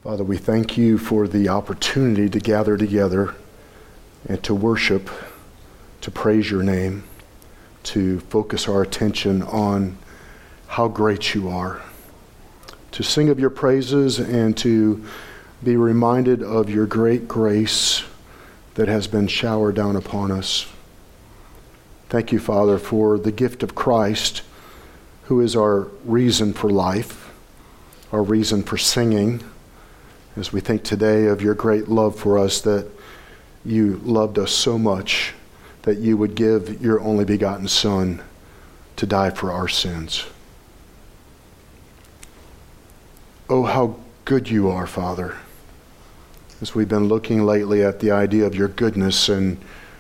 Father, we thank you for the opportunity to gather together and to worship, to praise your name, to focus our attention on how great you are, to sing of your praises and to be reminded of your great grace that has been showered down upon us. Thank you, Father, for the gift of Christ, who is our reason for life, our reason for singing, as we think today of your great love for us, that you loved us so much that you would give your only begotten Son to die for our sins. Oh, how good you are, Father. As we've been looking lately at the idea of your goodness and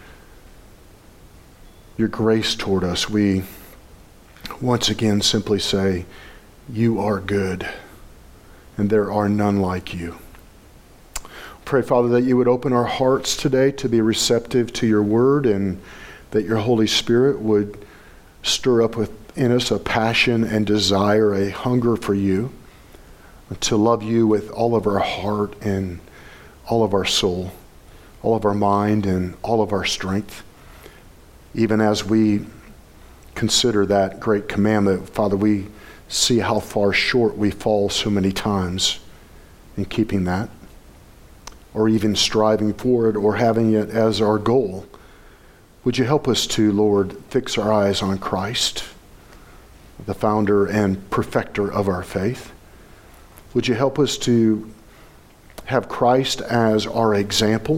your grace toward us, we once again simply say, you are good, and there are none like you. Pray, Father, that you would open our hearts today to be receptive to your word, and that your Holy Spirit would stir up within us a passion and desire, a hunger for you, to love you with all of our heart and all of our soul, all of our mind and all of our strength. Even as we consider that great commandment, Father, we see how far short we fall so many times in keeping that, or even striving for it or having it as our goal. Would you help us to, Lord, fix our eyes on Christ, the founder and perfecter of our faith? Would you help us to have Christ as our example,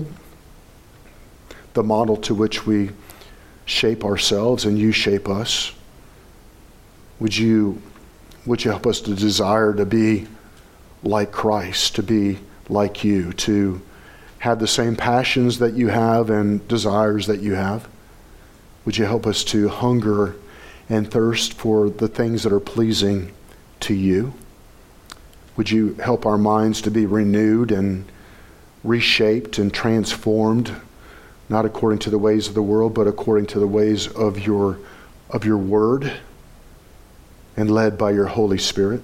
the model to which we shape ourselves and you shape us? Would you help us to desire to be like Christ, to be like you, to have the same passions that you have and desires that you have? Would you help us to hunger and thirst for the things that are pleasing to you? Would you help our minds to be renewed and reshaped and transformed, not according to the ways of the world, but according to the ways of your word, and led by your Holy Spirit?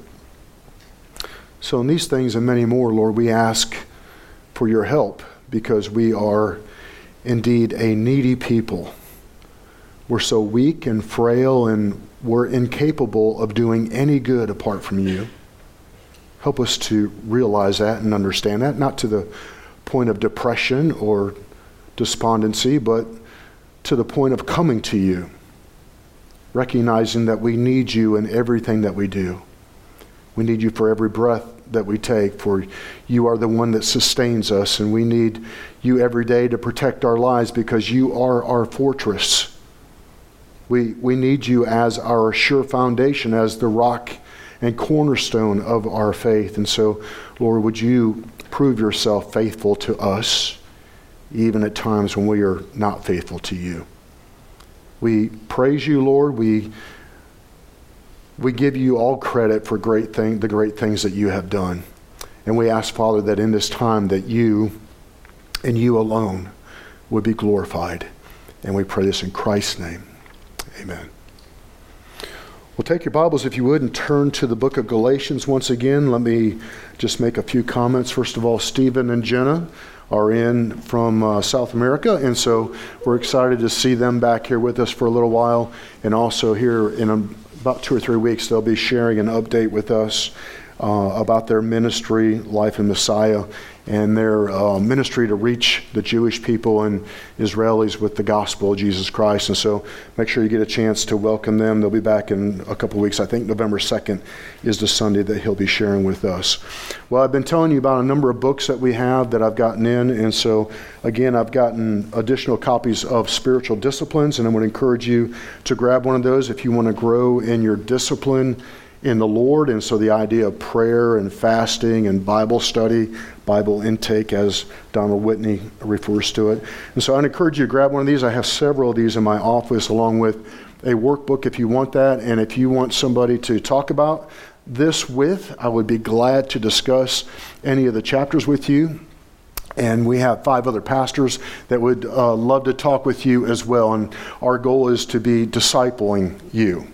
So in these things and many more, Lord, we ask for your help, because we are indeed a needy people. We're so weak and frail, and we're incapable of doing any good apart from you. Help us to realize that and understand that, not to the point of depression or despondency, but to the point of coming to you, recognizing that we need you in everything that we do. We need you for every breath that we take, for you are the one that sustains us, and we need you every day to protect our lives, because you are our fortress. We need you as our sure foundation, as the rock and cornerstone of our faith. And so, Lord, would you prove yourself faithful to us, even at times when we are not faithful to you. We praise you, Lord. We give you all credit for the great things that you have done. And we ask, Father, that in this time that you and you alone would be glorified. And we pray this in Christ's name. Amen. Well, take your Bibles, if you would, and turn to the book of Galatians once again. Let me just make a few comments. First of all, Stephen and Jenna are in from South America, and so we're excited to see them back here with us for a little while. And also here in about 2 or 3 weeks, they'll be sharing an update with us about their ministry, Life in Messiah, and their ministry to reach the Jewish people and Israelis with the gospel of Jesus Christ. And so make sure you get a chance to welcome them. They'll be back in a couple of weeks. I think November 2nd is the Sunday that he'll be sharing with us. Well, I've been telling you about a number of books that we have that I've gotten in. And so, again, I've gotten additional copies of Spiritual Disciplines, and I would encourage you to grab one of those if you want to grow in your discipline in the Lord. And so the idea of prayer and fasting and Bible study, Bible intake, as Donald Whitney refers to it. And so I'd encourage you to grab one of these. I have several of these in my office, along with a workbook if you want that. And if you want somebody to talk about this with, I would be glad to discuss any of the chapters with you. And we have 5 other pastors that would love to talk with you as well. And our goal is to be discipling you,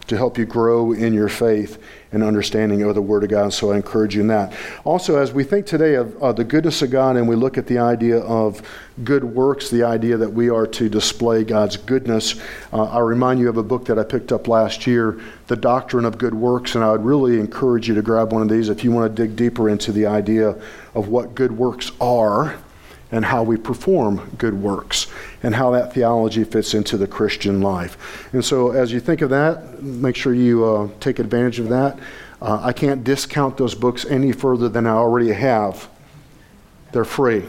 to help you grow in your faith and understanding of the Word of God. So I encourage you in that. Also, as we think today of the goodness of God and we look at the idea of good works, the idea that we are to display God's goodness, I remind you of a book that I picked up last year, The Doctrine of Good Works, and I would really encourage you to grab one of these if you want to dig deeper into the idea of what good works are and how we perform good works, and how that theology fits into the Christian life. And so as you think of that, make sure you take advantage of that. I can't discount those books any further than I already have. They're free.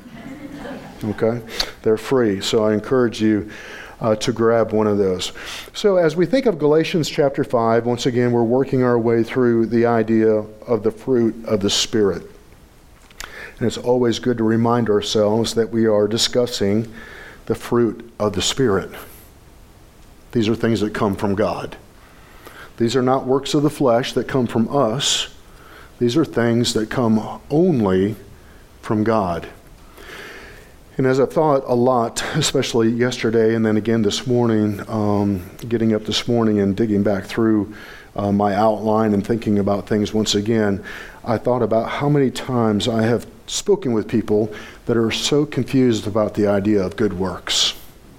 Okay? They're free. So I encourage you to grab one of those. So as we think of Galatians chapter 5, once again, we're working our way through the idea of the fruit of the Spirit. And it's always good to remind ourselves that we are discussing the fruit of the Spirit. These are things that come from God. These are not works of the flesh that come from us. These are things that come only from God. And as I've thought a lot, especially yesterday and then again this morning, getting up this morning and digging back through my outline and thinking about things once again, I thought about how many times I have spoken with people that are so confused about the idea of good works.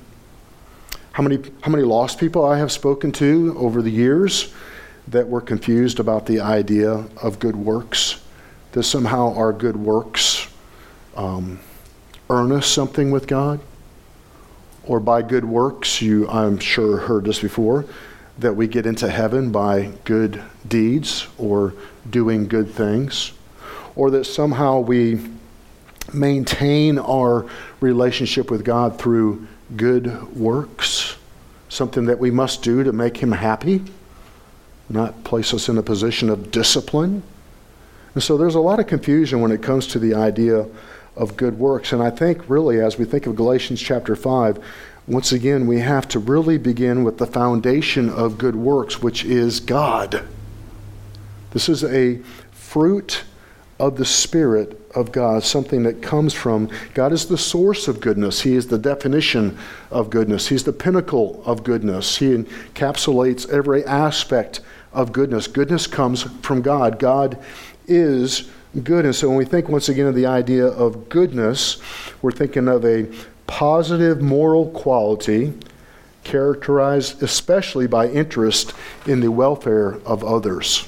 How many lost people I have spoken to over the years that were confused about the idea of good works, that somehow our good works earn us something with God, or by good works, you, I'm sure, heard this before, that we get into heaven by good deeds or doing good things, or that somehow we maintain our relationship with God through good works, something that we must do to make Him happy, not place us in a position of discipline. And so there's a lot of confusion when it comes to the idea of good works. And I think really as we think of Galatians chapter 5, once again, we have to really begin with the foundation of good works, which is God. This is a fruit of the Spirit of God, something that comes from God. Is the source of goodness. He is the definition of goodness. He's the pinnacle of goodness. He encapsulates every aspect of goodness. Goodness comes from God. God is good. And so when we think once again of the idea of goodness, we're thinking of a positive moral quality characterized especially by interest in the welfare of others.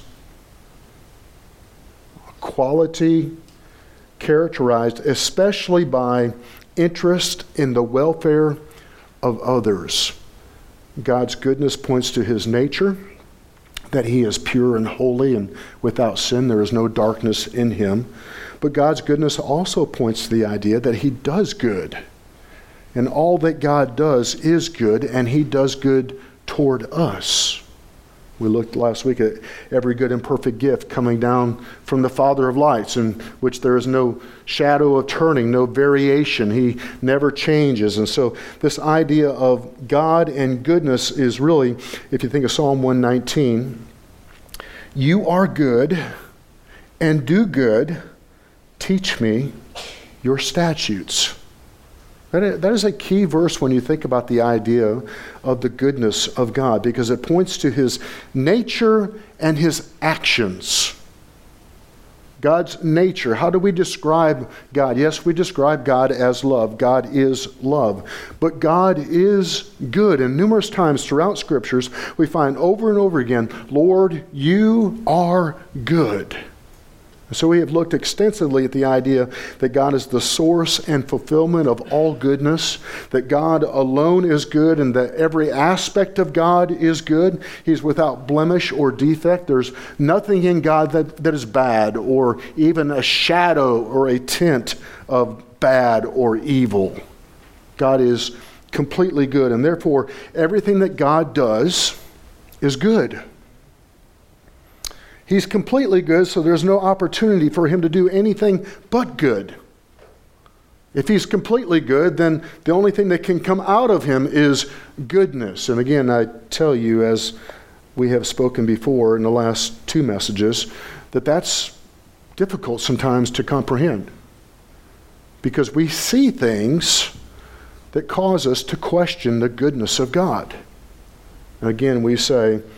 Quality characterized especially by interest in the welfare of others. God's goodness points to His nature, that He is pure and holy and without sin. There is no darkness in Him. But God's goodness also points to the idea that He does good. And all that God does is good, and He does good toward us. We looked last week at every good and perfect gift coming down from the Father of lights, in which there is no shadow of turning, no variation. He never changes. And so this idea of God and goodness is really, if you think of Psalm 119, you are good and do good, teach me your statutes. That is a key verse when you think about the idea of the goodness of God, because it points to His nature and His actions. God's nature. How do we describe God? Yes, we describe God as love. God is love. But God is good. And numerous times throughout Scriptures, we find over and over again, Lord, you are good. So we have looked extensively at the idea that God is the source and fulfillment of all goodness, that God alone is good, and that every aspect of God is good. He's without blemish or defect. There's nothing in God that is bad, or even a shadow or a tint of bad or evil. God is completely good, and therefore everything that God does is good. He's completely good, so there's no opportunity for Him to do anything but good. If He's completely good, then the only thing that can come out of Him is goodness. And again, I tell you, as we have spoken before in the last two messages, that that's difficult sometimes to comprehend, because we see things that cause us to question the goodness of God. And again, we say,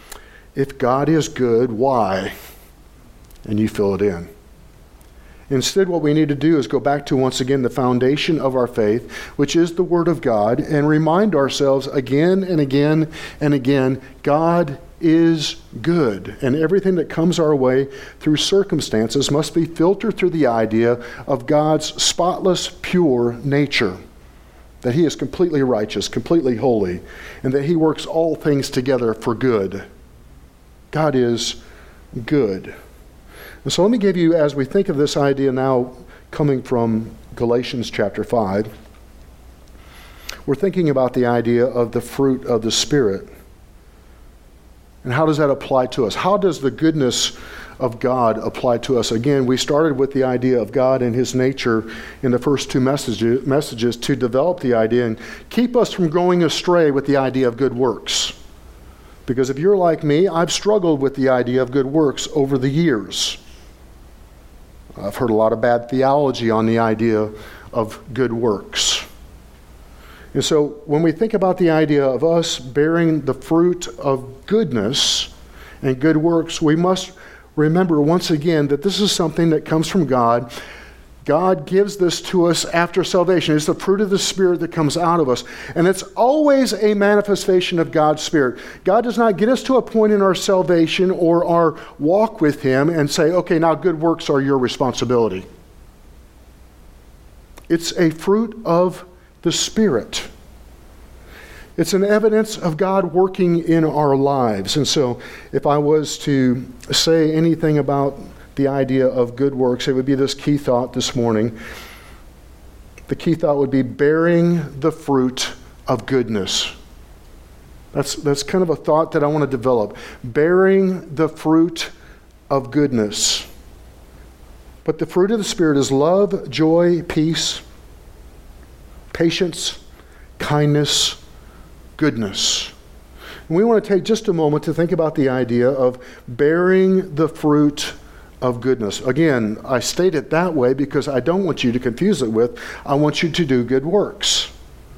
if God is good, why? And you fill it in. Instead, what we need to do is go back to, once again, the foundation of our faith, which is the Word of God, and remind ourselves again and again and again, God is good. And everything that comes our way through circumstances must be filtered through the idea of God's spotless, pure nature. That He is completely righteous, completely holy, and that He works all things together for good. God is good. And so let me give you, as we think of this idea now coming from Galatians chapter 5, we're thinking about the idea of the fruit of the Spirit. And how does that apply to us? How does the goodness of God apply to us? Again, we started with the idea of God and His nature in the first two messages to develop the idea and keep us from going astray with the idea of good works. Because if you're like me, I've struggled with the idea of good works over the years. I've heard a lot of bad theology on the idea of good works. And so when we think about the idea of us bearing the fruit of goodness and good works, we must remember once again that this is something that comes from God. God gives this to us after salvation. It's the fruit of the Spirit that comes out of us. And it's always a manifestation of God's Spirit. God does not get us to a point in our salvation or our walk with Him and say, okay, now good works are your responsibility. It's a fruit of the Spirit. It's an evidence of God working in our lives. And so if I was to say anything about the idea of good works, it would be this key thought this morning. The key thought would be bearing the fruit of goodness. That's kind of a thought that I want to develop. Bearing the fruit of goodness. But the fruit of the Spirit is love, joy, peace, patience, kindness, goodness. And we want to take just a moment to think about the idea of bearing the fruit of goodness. Again, I state it that way because I don't want you to confuse it with, I want you to do good works.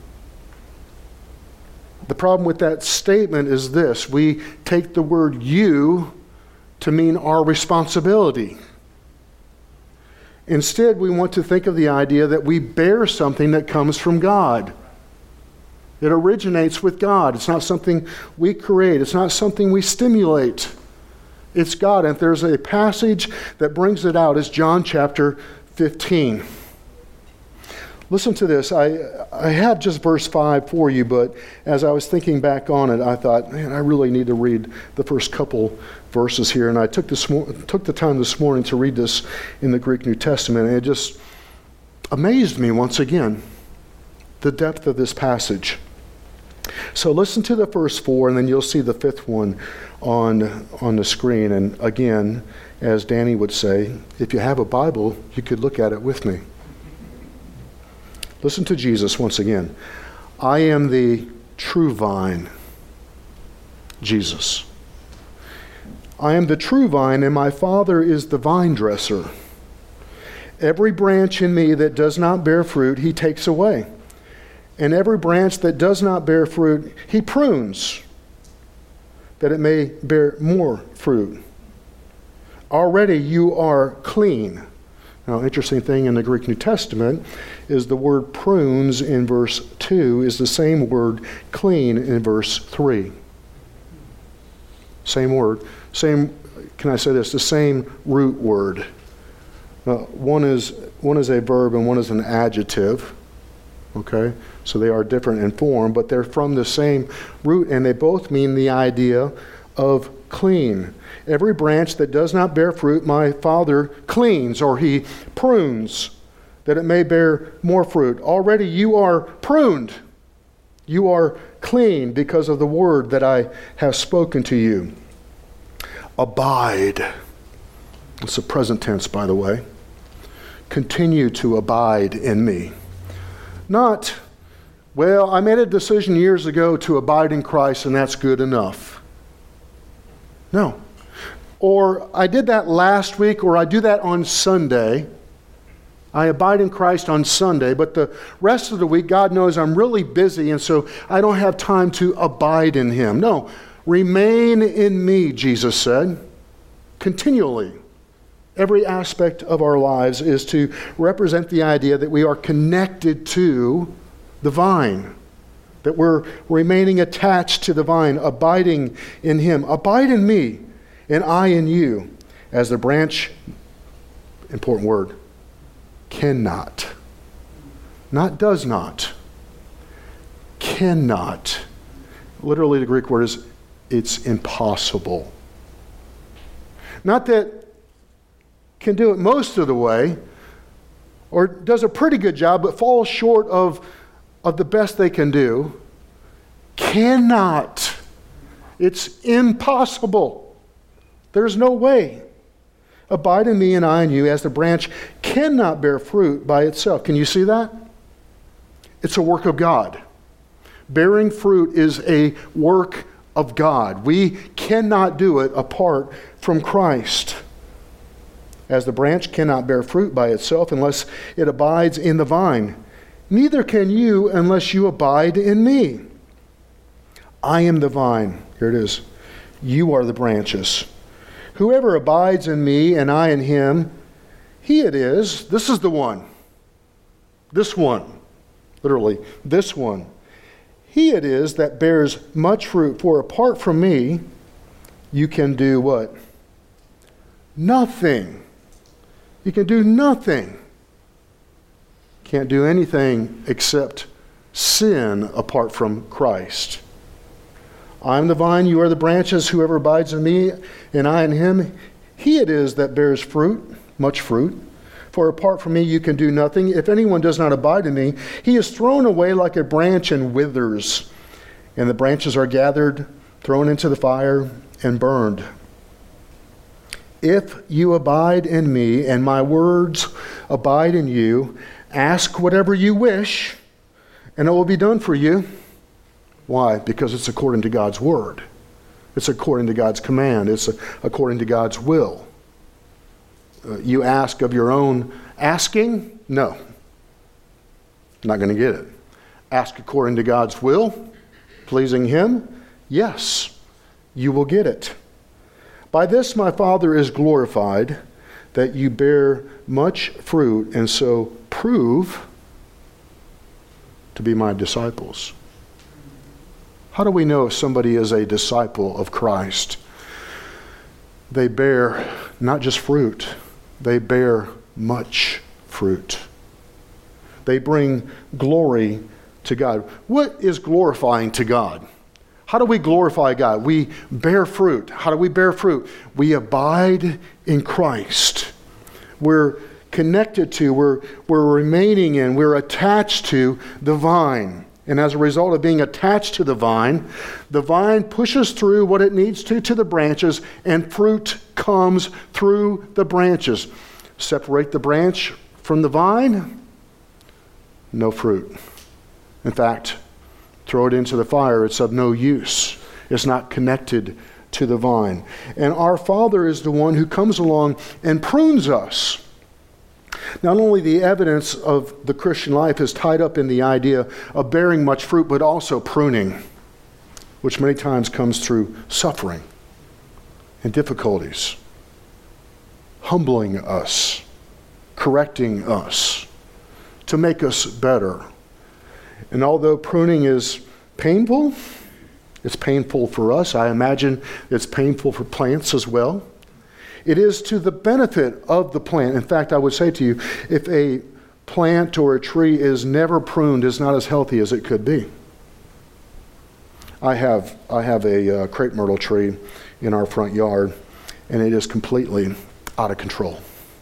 The problem with that statement is this: we take the word you to mean our responsibility. Instead, we want to think of the idea that we bear something that comes from God. It originates with God. It's not something we create. It's not something we stimulate. It's God. And if there's a passage that brings it out, it's John chapter 15. Listen to this. I have just verse 5 for you, but as I was thinking back on it, I thought, man, I really need to read the first couple verses here. And I took the time this morning to read this in the Greek New Testament, and it just amazed me once again, the depth of this passage. So listen to the first four, and then you'll see the fifth one on the screen. And again, as Danny would say, if you have a Bible, you could look at it with me. Listen to Jesus once again. I am the true vine. Jesus. I am the true vine, and my Father is the vine dresser. Every branch in me that does not bear fruit, He takes away. And every branch that does not bear fruit, He prunes, that it may bear more fruit. Already you are clean. Now, interesting thing in the Greek New Testament is the word prunes in verse 2 is the same word clean in verse 3. Same word. Same, can I say this? The same root word. One is a verb and one is an adjective. Okay? So they are different in form, but they're from the same root, and they both mean the idea of clean. Every branch that does not bear fruit, my Father cleans, or He prunes, that it may bear more fruit. Already you are pruned. You are clean because of the word that I have spoken to you. Abide. It's a present tense, by the way. Continue to abide in me. Not, well, I made a decision years ago to abide in Christ and that's good enough. No. Or I did that last week, or I do that on Sunday. I abide in Christ on Sunday, but the rest of the week, God knows I'm really busy, and so I don't have time to abide in Him. No, Remain in me, Jesus said, continually. Every aspect of our lives is to represent the idea that we are connected to the vine, that we're remaining attached to the vine, abiding in him. Abide in me, and I in you, as the branch, important word, cannot. Not does not. Cannot. Literally, the Greek word is, it's impossible. Not that can do it most of the way, or does a pretty good job, but falls short of the best they can do. Cannot. It's impossible. There's no way. Abide in me and I in you, as the branch cannot bear fruit by itself. Can you see that? It's a work of God. Bearing fruit is a work of God. We cannot do it apart from Christ. As the branch cannot bear fruit by itself unless it abides in the vine, neither can you unless you abide in me. I am the vine. Here it is. You are the branches. Whoever abides in me and I in him, he it is. This is the one. This one. Literally, this one. He it is that bears much fruit, for apart from me, you can do what? Nothing. You can do nothing. Can't do anything except sin apart from Christ. I am the vine, you are the branches. Whoever abides in me and I in him, he it is that bears fruit, much fruit. For apart from me you can do nothing. If anyone does not abide in me, he is thrown away like a branch and withers. And the branches are gathered, thrown into the fire, and burned. If you abide in me and my words abide in you, ask whatever you wish, and it will be done for you. Why? Because it's according to God's word. It's according to God's command. It's according to God's will. You ask of your own asking? No. Not going to get it. Ask according to God's will, pleasing him? Yes, you will get it. By this my Father is glorified, that you bear much fruit, and so prove to be my disciples. How do we know if somebody is a disciple of Christ? They bear not just fruit, they bear much fruit. They bring glory to God. What is glorifying to God? How do we glorify God? We bear fruit. How do we bear fruit? We abide in Christ. We're connected to, we're remaining in, we're attached to the vine. And as a result of being attached to the vine pushes through what it needs to the branches, and fruit comes through the branches. Separate the branch from the vine, no fruit. In fact, throw it into the fire, it's of no use. It's not connected to the vine. And our Father is the one who comes along and prunes us. Not only the evidence of the Christian life is tied up in the idea of bearing much fruit, but also pruning, which many times comes through suffering and difficulties, humbling us, correcting us, to make us better. And although pruning is painful, it's painful for us. I imagine it's painful for plants as well. It is to the benefit of the plant. In fact, I would say to you, if a plant or a tree is never pruned, it's not as healthy as it could be. I have a crepe myrtle tree in our front yard, and it is completely out of control.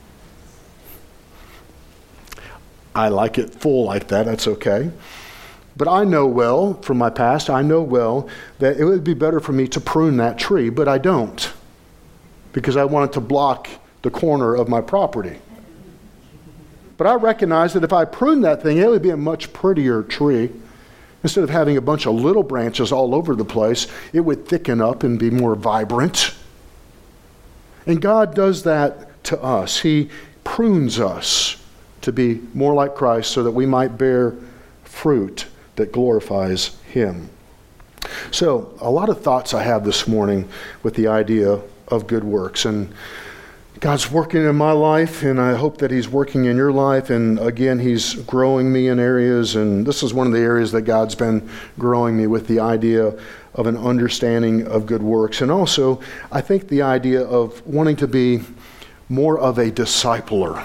I like it full like that. That's okay. But I know well, from my past, I know well that it would be better for me to prune that tree, but I don't, because I want it to block the corner of my property. But I recognize that if I prune that thing, it would be a much prettier tree. Instead of having a bunch of little branches all over the place, it would thicken up and be more vibrant. And God does that to us. He prunes us to be more like Christ so that we might bear fruit that glorifies Him. So, a lot of thoughts I have this morning with the idea of good works. And God's working in my life, and I hope that He's working in your life. And again, He's growing me in areas, and this is one of the areas that God's been growing me with, the idea of an understanding of good works. And also, I think the idea of wanting to be more of a discipler.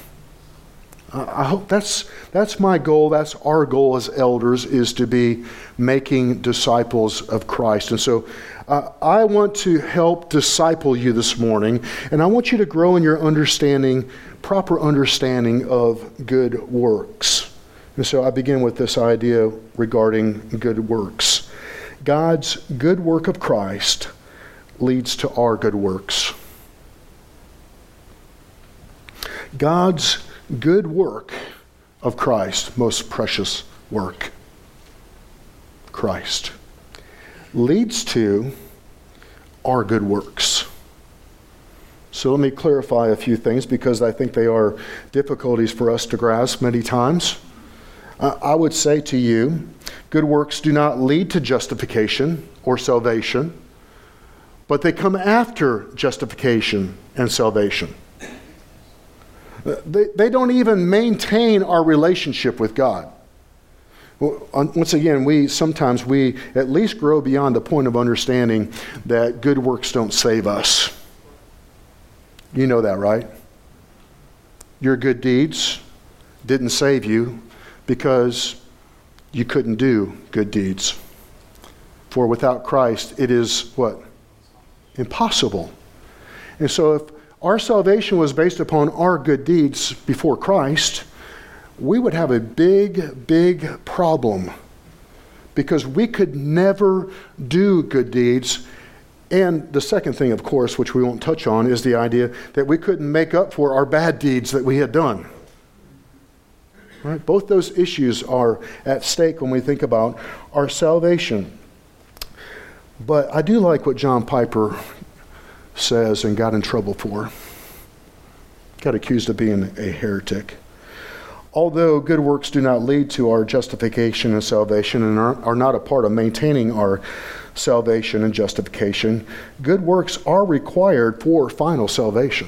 I hope that's my goal. That's our goal as elders, is to be making disciples of Christ. And so I want to help disciple you this morning, and I want you to grow in your understanding, proper understanding of good works. And so I begin with this idea regarding good works. God's good work of Christ leads to our good works. God's good work of Christ, most precious work, Christ, leads to our good works. So let me clarify a few things, because I think they are difficulties for us to grasp many times. I would say to you, good works do not lead to justification or salvation, but they come after justification and salvation. They don't even maintain our relationship with God. Once again, we at least grow beyond the point of understanding that good works don't save us. You know that, right? Your good deeds didn't save you because you couldn't do good deeds. For without Christ, it is what? Impossible. And so if our salvation was based upon our good deeds before Christ, we would have a big, big problem, because we could never do good deeds. And the second thing, of course, which we won't touch on, is the idea that we couldn't make up for our bad deeds that we had done. Right? Both those issues are at stake when we think about our salvation. But I do like what John Piper says and got in trouble for. Got accused of being a heretic. Although good works do not lead to our justification and salvation, and are not a part of maintaining our salvation and justification, good works are required for final salvation.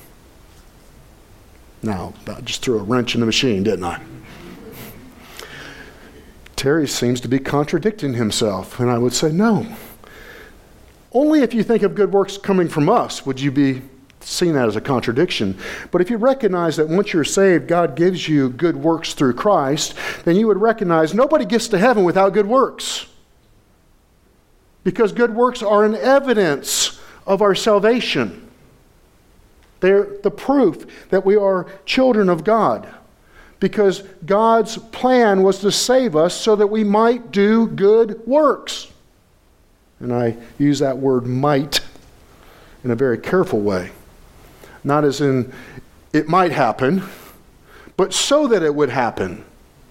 Now, I just threw a wrench in the machine, didn't I? Terry seems to be contradicting himself, and I would say no. Only if you think of good works coming from us would you be seeing that as a contradiction. But if you recognize that once you're saved, God gives you good works through Christ, then you would recognize nobody gets to heaven without good works. Because good works are an evidence of our salvation. They're the proof that we are children of God. Because God's plan was to save us so that we might do good works. And I use that word might in a very careful way. Not as in it might happen, but so that it would happen.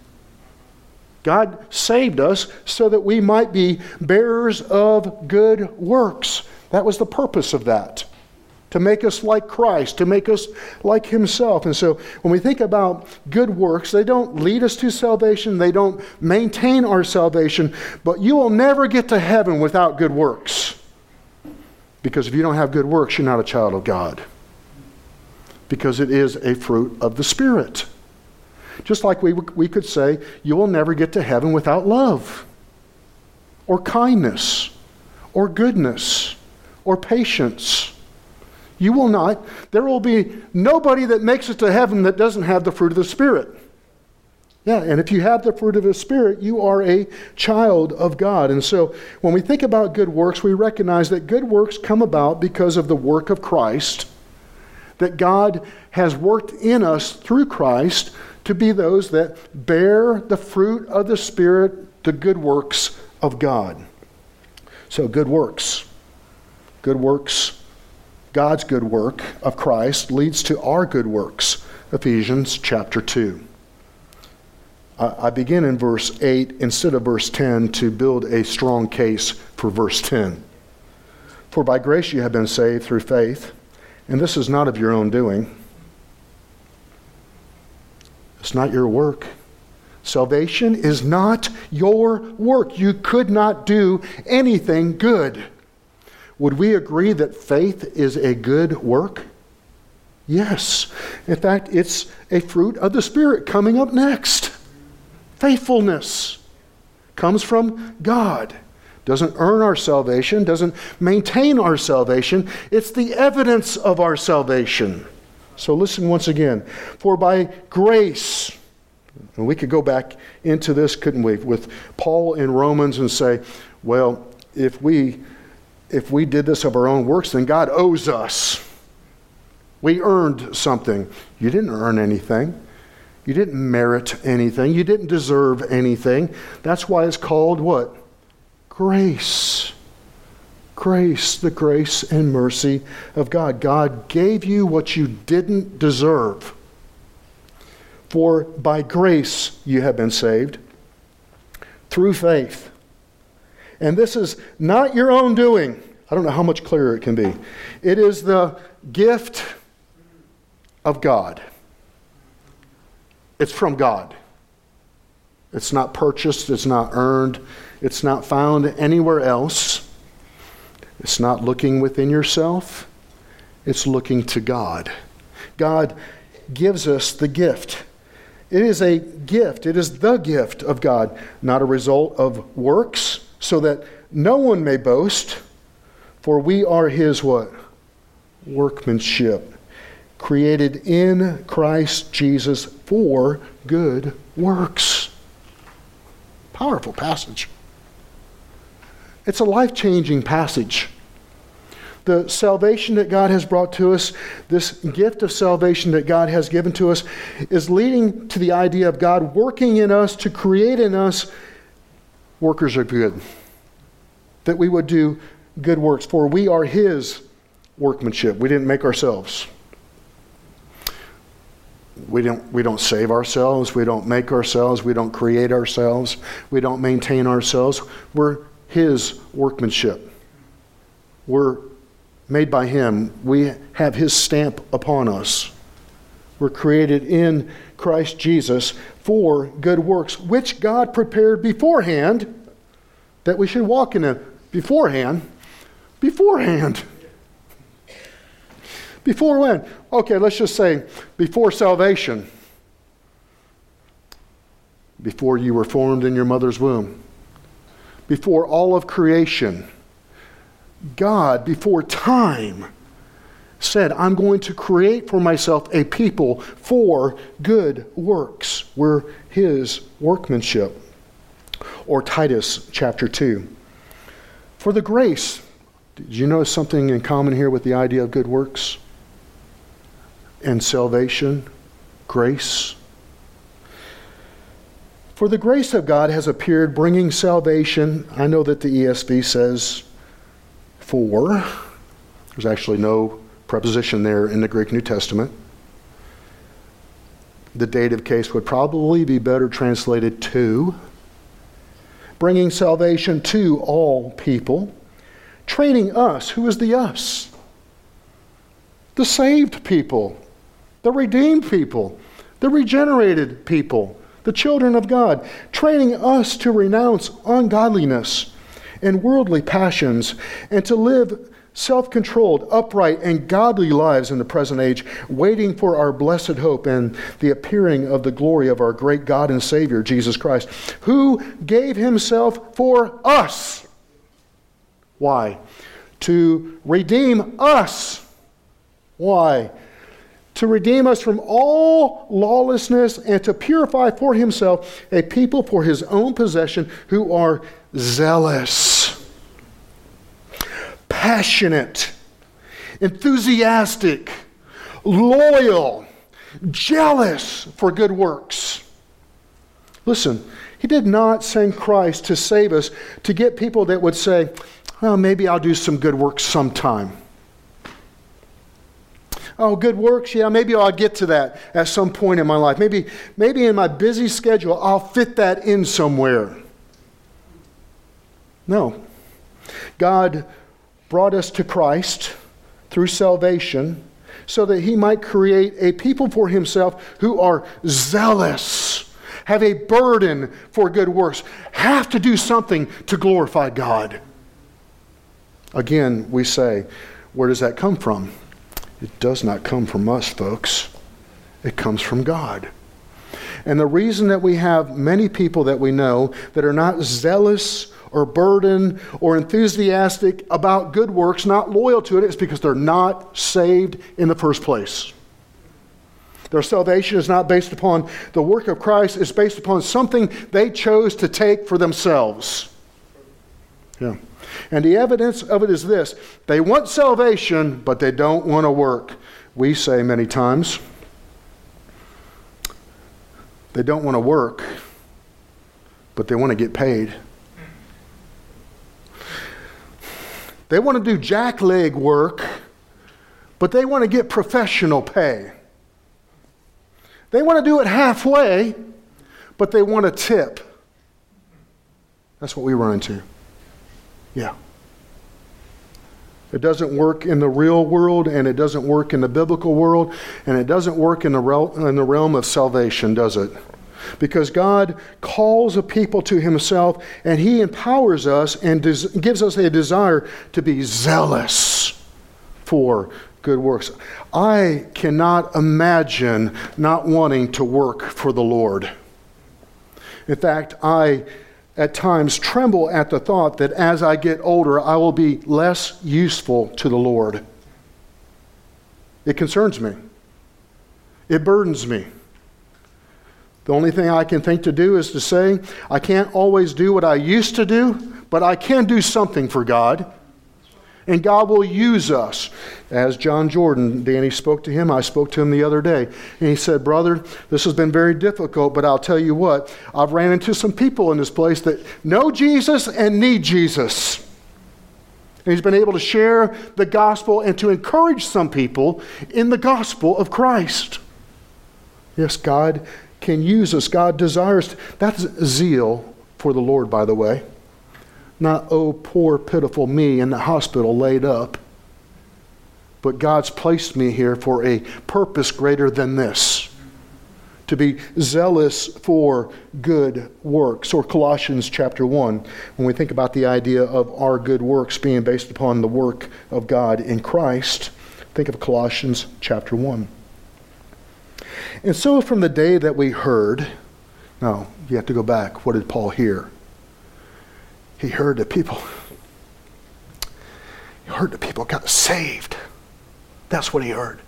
God saved us so that we might be bearers of good works. That was the purpose of that. To make us like Christ, to make us like Himself. And so when we think about good works, they don't lead us to salvation, they don't maintain our salvation, but you will never get to heaven without good works. Because if you don't have good works, you're not a child of God. Because it is a fruit of the Spirit. Just like we could say, you will never get to heaven without love, or kindness, or goodness, or patience. You will not. There will be nobody that makes it to heaven that doesn't have the fruit of the Spirit. Yeah, and if you have the fruit of the Spirit, you are a child of God. And so when we think about good works, we recognize that good works come about because of the work of Christ, that God has worked in us through Christ to be those that bear the fruit of the Spirit, the good works of God. So good works. Good works, God's good work of Christ leads to our good works. Ephesians chapter 2. I begin in verse 8 instead of verse 10 to build a strong case for verse 10. For by grace you have been saved through faith, and this is not of your own doing. It's not your work. Salvation is not your work. You could not do anything good. Would we agree that faith is a good work? Yes. In fact, it's a fruit of the Spirit coming up next. Faithfulness comes from God. Doesn't earn our salvation, doesn't maintain our salvation. It's the evidence of our salvation. So listen once again. For by grace, and we could go back into this, couldn't we, with Paul in Romans and say, well, if we did this of our own works, then God owes us. We earned something. You didn't earn anything. You didn't merit anything. You didn't deserve anything. That's why it's called what? Grace. Grace, the grace and mercy of God. God gave you what you didn't deserve. For by grace you have been saved through faith. And this is not your own doing. I don't know how much clearer it can be. It is the gift of God. It's from God. It's not purchased. It's not earned. It's not found anywhere else. It's not looking within yourself. It's looking to God. God gives us the gift. It is a gift. It is the gift of God, not a result of works, so that no one may boast. For we are His what? Workmanship, created in Christ Jesus for good works. Powerful passage. It's a life-changing passage. The salvation that God has brought to us, this gift of salvation that God has given to us, is leading to the idea of God working in us to create in us workers of good. That we would do good works, for we are His workmanship. We didn't make ourselves. We don't save ourselves. We don't make ourselves. We don't create ourselves. We don't maintain ourselves. We're His workmanship. We're made by Him. We have His stamp upon us. We're created in Christ Jesus for good works, which God prepared beforehand that we should walk in it. Beforehand. Before when? Okay, let's just say before salvation. Before you were formed in your mother's womb. Before all of creation. God, before time, said, I'm going to create for myself a people for good works. We're His workmanship. Or Titus chapter 2. For the grace, did you notice something in common here with the idea of good works? And salvation, grace. For the grace of God has appeared, bringing salvation. I know that the ESV says for. There's actually no preposition there in the Greek New Testament. The dative case would probably be better translated to. Bringing salvation to all people. Training us. Who is the us? The saved people. The redeemed people. The regenerated people. The children of God. Training us to renounce ungodliness and worldly passions, and to live self-controlled, upright, and godly lives in the present age, waiting for our blessed hope and the appearing of the glory of our great God and Savior, Jesus Christ, who gave Himself for us. Why? To redeem us. Why? To redeem us from all lawlessness and to purify for Himself a people for His own possession who are zealous, passionate, enthusiastic, loyal, jealous for good works. Listen, He did not send Christ to save us to get people that would say, well, maybe I'll do some good works sometime. Oh, good works, yeah, maybe I'll get to that at some point in my life. Maybe in my busy schedule, I'll fit that in somewhere. No. God brought us to Christ through salvation so that He might create a people for Himself who are zealous, have a burden for good works, have to do something to glorify God. Again, we say, where does that come from? It does not come from us, folks. It comes from God. And the reason that we have many people that we know that are not zealous or burdened or enthusiastic about good works, not loyal to it, is because they're not saved in the first place. Their salvation is not based upon the work of Christ. It's based upon something they chose to take for themselves. Yeah. And the evidence of it is this. They want salvation, but they don't want to work. We say many times, they don't want to work, but they want to get paid. They want to do jackleg work, but they want to get professional pay. They want to do it halfway, but they want a tip. That's what we run into. Yeah. It doesn't work in the real world, and it doesn't work in the biblical world, and it doesn't work in the realm of salvation, does it? Because God calls a people to himself, and he empowers us and gives us a desire to be zealous for good works. I cannot imagine not wanting to work for the Lord. In fact, I at times tremble at the thought that as I get older, I will be less useful to the Lord. It concerns me. It burdens me. The only thing I can think to do is to say, I can't always do what I used to do, but I can do something for God. And God will use us. As John Jordan, Danny spoke to him, I spoke to him the other day. And he said, brother, this has been very difficult, but I'll tell you what, I've ran into some people in this place that know Jesus and need Jesus. And he's been able to share the gospel and to encourage some people in the gospel of Christ. Yes, God can use us. God desires to. That's zeal for the Lord, by the way. Not, oh, poor, pitiful me in the hospital laid up. But God's placed me here for a purpose greater than this. To be zealous for good works. Or Colossians chapter 1, when we think about the idea of our good works being based upon the work of God in Christ, think of Colossians chapter 1. And so from the day that we heard, no, you have to go back. What did Paul hear? He heard that people got saved. That's what he heard.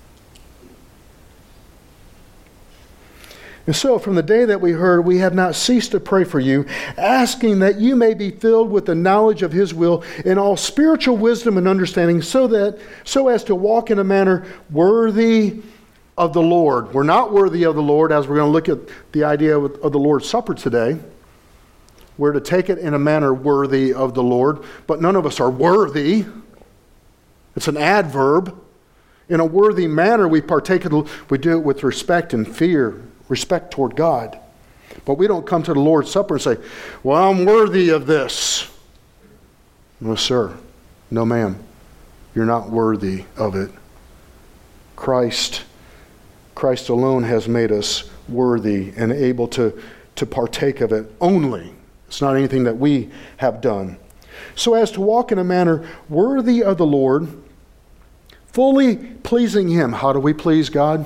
And so from the day that we heard, we have not ceased to pray for you, asking that you may be filled with the knowledge of his will in all spiritual wisdom and understanding, so as to walk in a manner worthy of the Lord. We're not worthy of the Lord, as we're going to look at the idea of the Lord's Supper today. We're to take it in a manner worthy of the Lord, but none of us are worthy. It's an adverb. In a worthy manner, we partake of we do it with respect and fear, respect toward God. But we don't come to the Lord's Supper and say, well, I'm worthy of this. No, sir. No, ma'am. You're not worthy of it. Christ alone has made us worthy and able to partake of it only. It's not anything that we have done. So as to walk in a manner worthy of the Lord, fully pleasing him. How do we please God?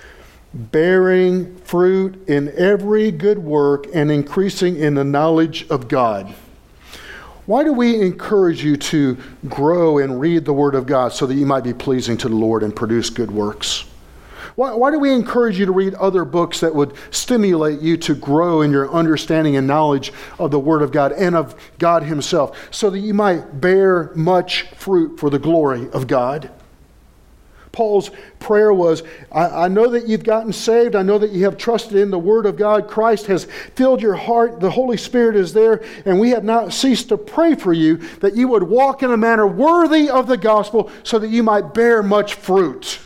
Bearing fruit in every good work and increasing in the knowledge of God. Why do we encourage you to grow and read the Word of God so that you might be pleasing to the Lord and produce good works? Why do we encourage you to read other books that would stimulate you to grow in your understanding and knowledge of the Word of God and of God himself, so that you might bear much fruit for the glory of God? Paul's prayer was, I know that you've gotten saved. I know that you have trusted in the Word of God. Christ has filled your heart. The Holy Spirit is there. And we have not ceased to pray for you that you would walk in a manner worthy of the gospel so that you might bear much fruit.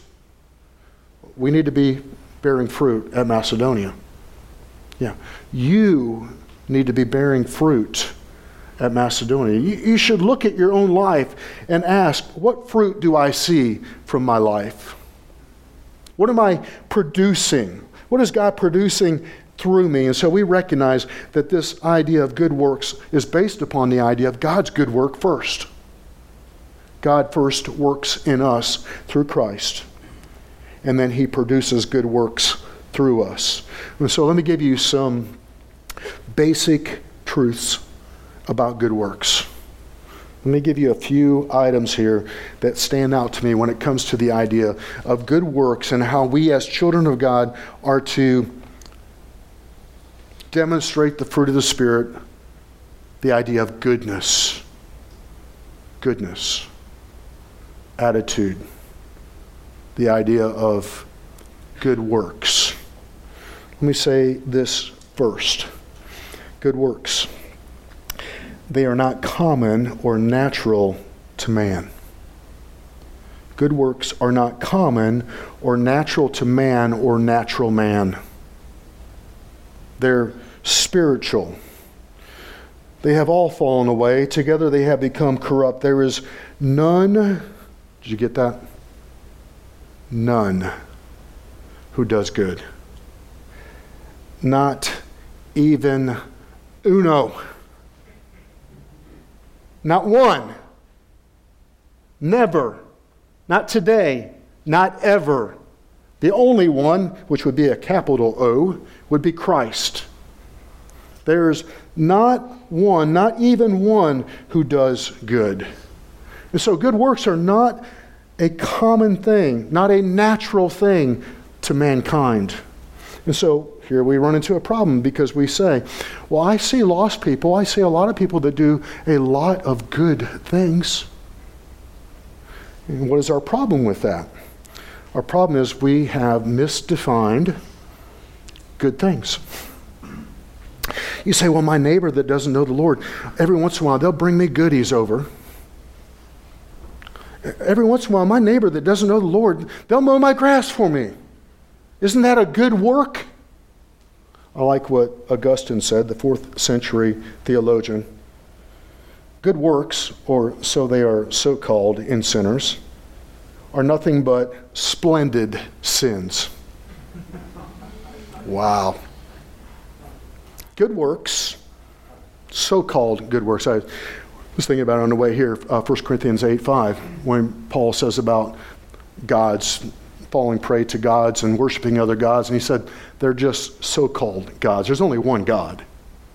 We need to be bearing fruit at Macedonia. Yeah. You need to be bearing fruit at Macedonia. You should look at your own life and ask, what fruit do I see from my life? What am I producing? What is God producing through me? And so we recognize that this idea of good works is based upon the idea of God's good work first. God first works in us through Christ, and then he produces good works through us. And so let me give you some basic truths about good works. Let me give you a few items here that stand out to me when it comes to the idea of good works and how we as children of God are to demonstrate the fruit of the Spirit, the idea of goodness, attitude, the idea of good works. Let me say this first. Good works. They are not common or natural to man. Good works are not common or natural to man or natural man. They're spiritual. They have all fallen away. Together they have become corrupt. There is none, did you get that? None who does good. Not even uno. Not one. Never. Not today. Not ever. The only one, which would be a capital O, would be Christ. There's not one, not even one, who does good. And so good works are not a common thing, not a natural thing to mankind. And so here we run into a problem because we say, well, I see lost people. I see a lot of people that do a lot of good things. And what is our problem with that? Our problem is we have misdefined good things. You say, well, my neighbor that doesn't know the Lord, every once in a while they'll bring me goodies over. Every once in a while, my neighbor that doesn't know the Lord, they'll mow my grass for me. Isn't that a good work? I like what Augustine said, the 4th century theologian. Good works, or so they are so-called in sinners, are nothing but splendid sins. Wow. Good works, so-called good works. I was thinking about it on the way here, 1 Corinthians 8:5, when Paul says about gods, falling prey to gods and worshiping other gods, and he said, they're just so-called gods. There's only one God.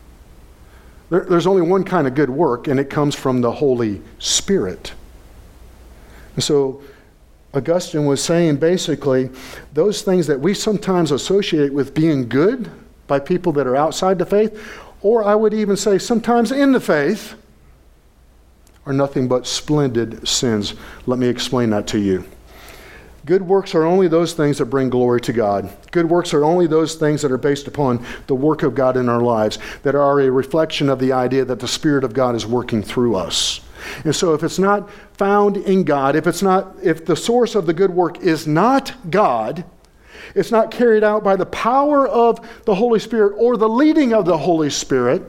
There's only one kind of good work, and it comes from the Holy Spirit. And so Augustine was saying basically, those things that we sometimes associate with being good by people that are outside the faith, or I would even say sometimes in the faith, are nothing but splendid sins. Let me explain that to you. Good works are only those things that bring glory to God. Good works are only those things that are based upon the work of God in our lives, that are a reflection of the idea that the Spirit of God is working through us. And so if it's not found in God, if the source of the good work is not God, it's not carried out by the power of the Holy Spirit or the leading of the Holy Spirit,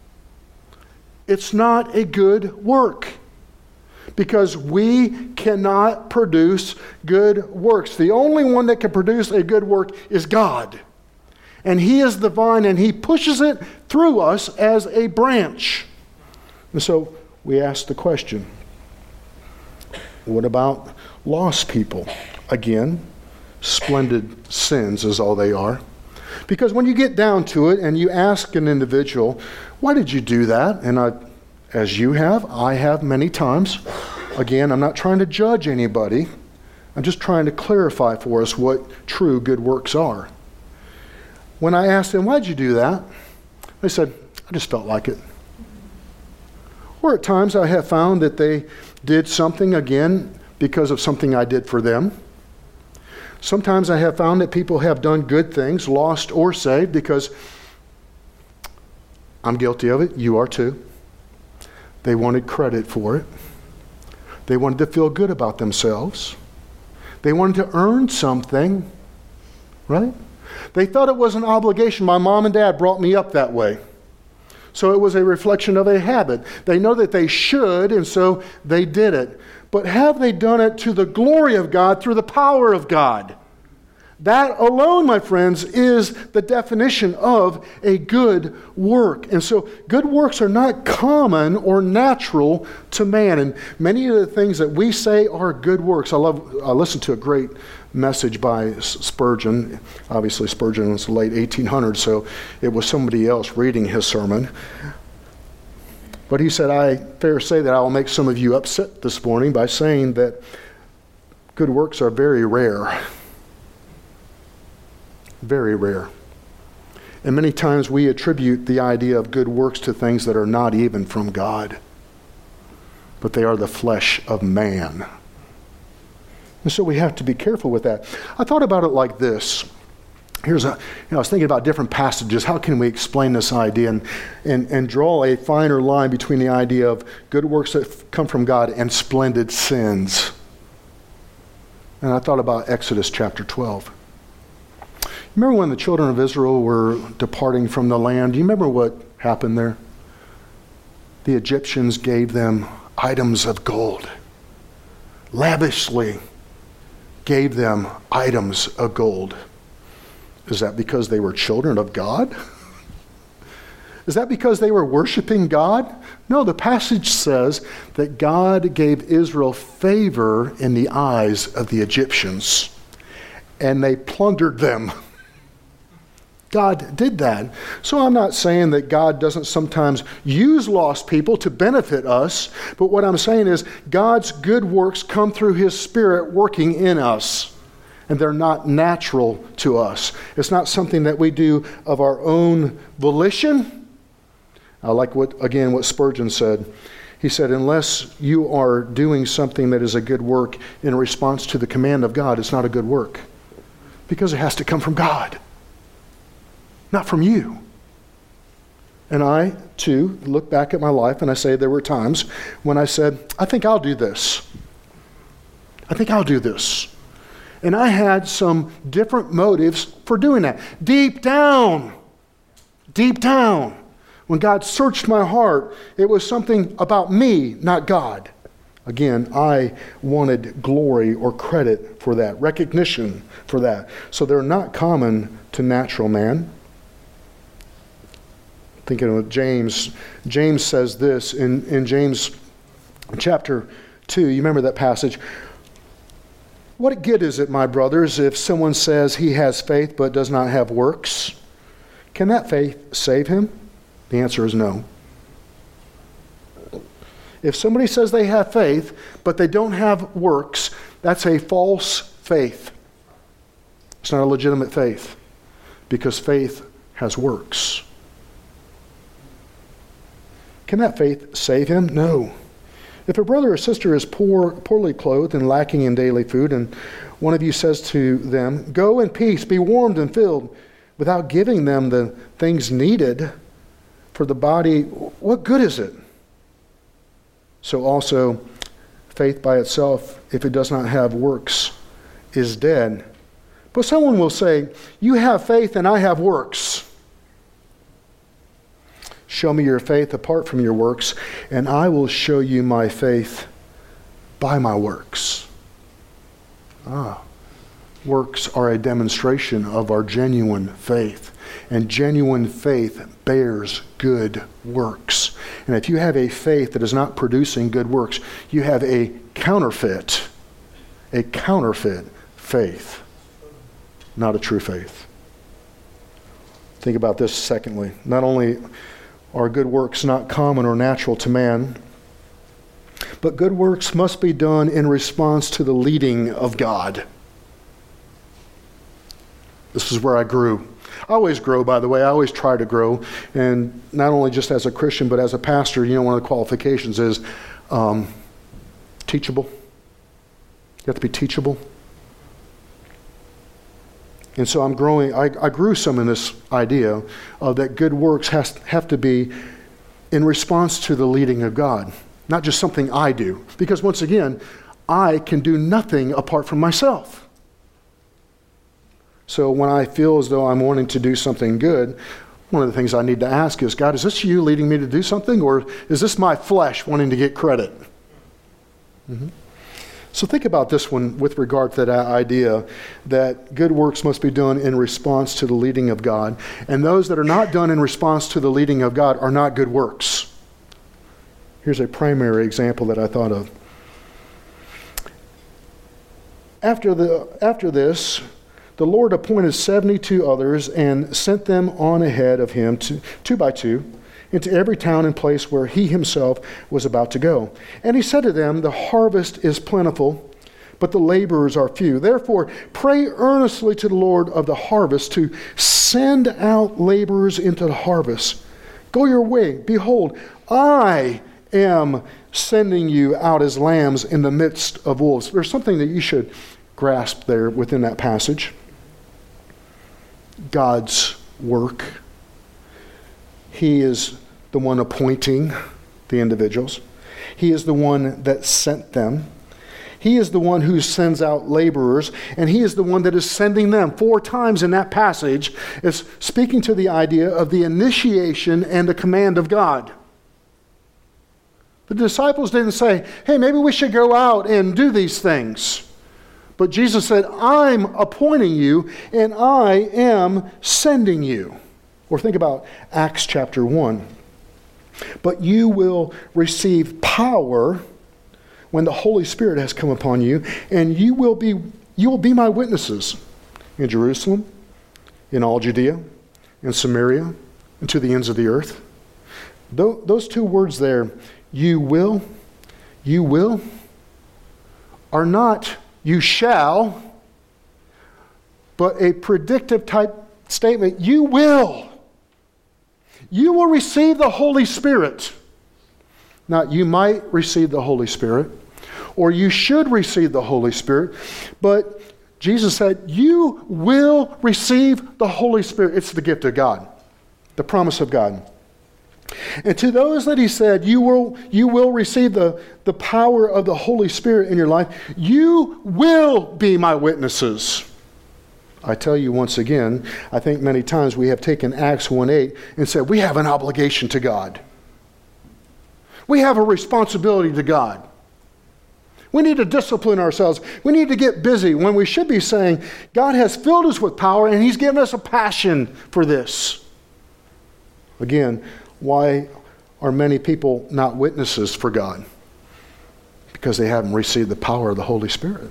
it's not a good work. Because we cannot produce good works. The only one that can produce a good work is God. And He is the vine, and He pushes it through us as a branch. And so we ask the question, what about lost people? Again, splendid sins is all they are. Because when you get down to it and you ask an individual, why did you do that? And as you have, I have many times. Again, I'm not trying to judge anybody. I'm just trying to clarify for us what true good works are. When I asked them, why'd you do that? They said, I just felt like it. Or at times I have found that they did something, again, because of something I did for them. Sometimes I have found that people have done good things, lost or saved, because I'm guilty of it. You are too. They wanted credit for it. They wanted to feel good about themselves. They wanted to earn something, right? They thought it was an obligation. My mom and dad brought me up that way. So it was a reflection of a habit. They know that they should, and so they did it. But have they done it to the glory of God, through the power of God? That alone, my friends, is the definition of a good work. And so good works are not common or natural to man. And many of the things that we say are good works. I listened to a great message by Spurgeon. Obviously, Spurgeon was the late 1800s, so it was somebody else reading his sermon. But he said, I fair say that I will make some of you upset this morning by saying that good works are very rare. Very rare. And many times we attribute the idea of good works to things that are not even from God, but they are the flesh of man. And so we have to be careful with that. I thought about it like this. I was thinking about different passages. How can we explain this idea and draw a finer line between the idea of good works that come from God and splendid sins? And I thought about Exodus chapter 12. Remember when the children of Israel were departing from the land? Do you remember what happened there? The Egyptians gave them items of gold. Lavishly gave them items of gold. Is that because they were children of God? Is that because they were worshiping God? No, the passage says that God gave Israel favor in the eyes of the Egyptians, and they plundered them. God did that. So I'm not saying that God doesn't sometimes use lost people to benefit us, but what I'm saying is God's good works come through His Spirit working in us, and they're not natural to us. It's not something that we do of our own volition. I like what Spurgeon said. He said, unless you are doing something that is a good work in response to the command of God, it's not a good work, because it has to come from God, not from you. And I, too, look back at my life and I say there were times when I said, I think I'll do this. I think I'll do this. And I had some different motives for doing that. Deep down, when God searched my heart, it was something about me, not God. Again, I wanted glory or credit for that, recognition for that. So they're not common to natural man. Thinking of James. James says this in James chapter 2. You remember that passage? What good is it, my brothers, if someone says he has faith but does not have works? Can that faith save him? The answer is no. If somebody says they have faith but they don't have works, that's a false faith. It's not a legitimate faith, because faith has works. Can that faith save him? No. If a brother or sister is poorly clothed and lacking in daily food, and one of you says to them, go in peace, be warmed and filled, without giving them the things needed for the body, what good is it? So also, faith by itself, if it does not have works, is dead. But someone will say, you have faith and I have works. Show me your faith apart from your works, and I will show you my faith by my works. Works are a demonstration of our genuine faith. And genuine faith bears good works. And if you have a faith that is not producing good works, you have a counterfeit faith, not a true faith. Think about this secondly. Not only are good works not common or natural to man, but good works must be done in response to the leading of God. This is where I grew. I always grow, by the way. I always try to grow. And not only just as a Christian, but as a pastor, one of the qualifications is teachable. You have to be teachable. And so I'm growing. I grew some in this idea that good works have to be in response to the leading of God, not just something I do. Because once again, I can do nothing apart from myself. So when I feel as though I'm wanting to do something good, one of the things I need to ask is, God, is this you leading me to do something, or is this my flesh wanting to get credit? Mm-hmm. So think about this one with regard to that idea that good works must be done in response to the leading of God. And those that are not done in response to the leading of God are not good works. Here's a primary example that I thought of. After this, the Lord appointed 72 others and sent them on ahead of him, two by two, into every town and place where he himself was about to go. And he said to them, the harvest is plentiful, but the laborers are few. Therefore, pray earnestly to the Lord of the harvest to send out laborers into the harvest. Go your way. Behold, I am sending you out as lambs in the midst of wolves. There's something that you should grasp there within that passage. God's work. He is the one appointing the individuals. He is the one that sent them. He is the one who sends out laborers, and he is the one that is sending them. 4 times in that passage is speaking to the idea of the initiation and the command of God. The disciples didn't say, hey, maybe we should go out and do these things. But Jesus said, I'm appointing you, and I am sending you. Or think about Acts chapter 1. But you will receive power when the Holy Spirit has come upon you, and you will be my witnesses in Jerusalem, in all Judea, in Samaria, and to the ends of the earth. Those 2 words there, you will, are not you shall, but a predictive type statement. You will. You will receive the Holy Spirit. Not you might receive the Holy Spirit, or you should receive the Holy Spirit, but Jesus said, you will receive the Holy Spirit. It's the gift of God, the promise of God. And to those that he said, you will receive the power of the Holy Spirit in your life. You will be my witnesses. I tell you once again, I think many times we have taken Acts 1:8 and said, we have an obligation to God. We have a responsibility to God. We need to discipline ourselves. We need to get busy when we should be saying, God has filled us with power and he's given us a passion for this. Again, why are many people not witnesses for God? Because they haven't received the power of the Holy Spirit.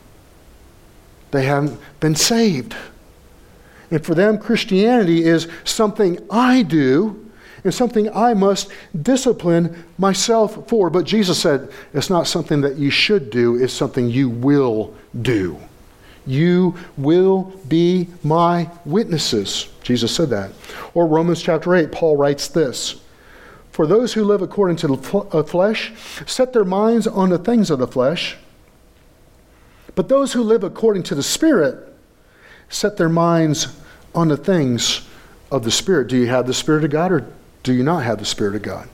They haven't been saved. And for them, Christianity is something I do and something I must discipline myself for. But Jesus said, it's not something that you should do, it's something you will do. You will be my witnesses. Jesus said that. Or Romans chapter 8, Paul writes this. For those who live according to the flesh set their minds on the things of the flesh. But those who live according to the Spirit set their minds on the things of the Spirit. Do you have the Spirit of God or do you not have the Spirit of God?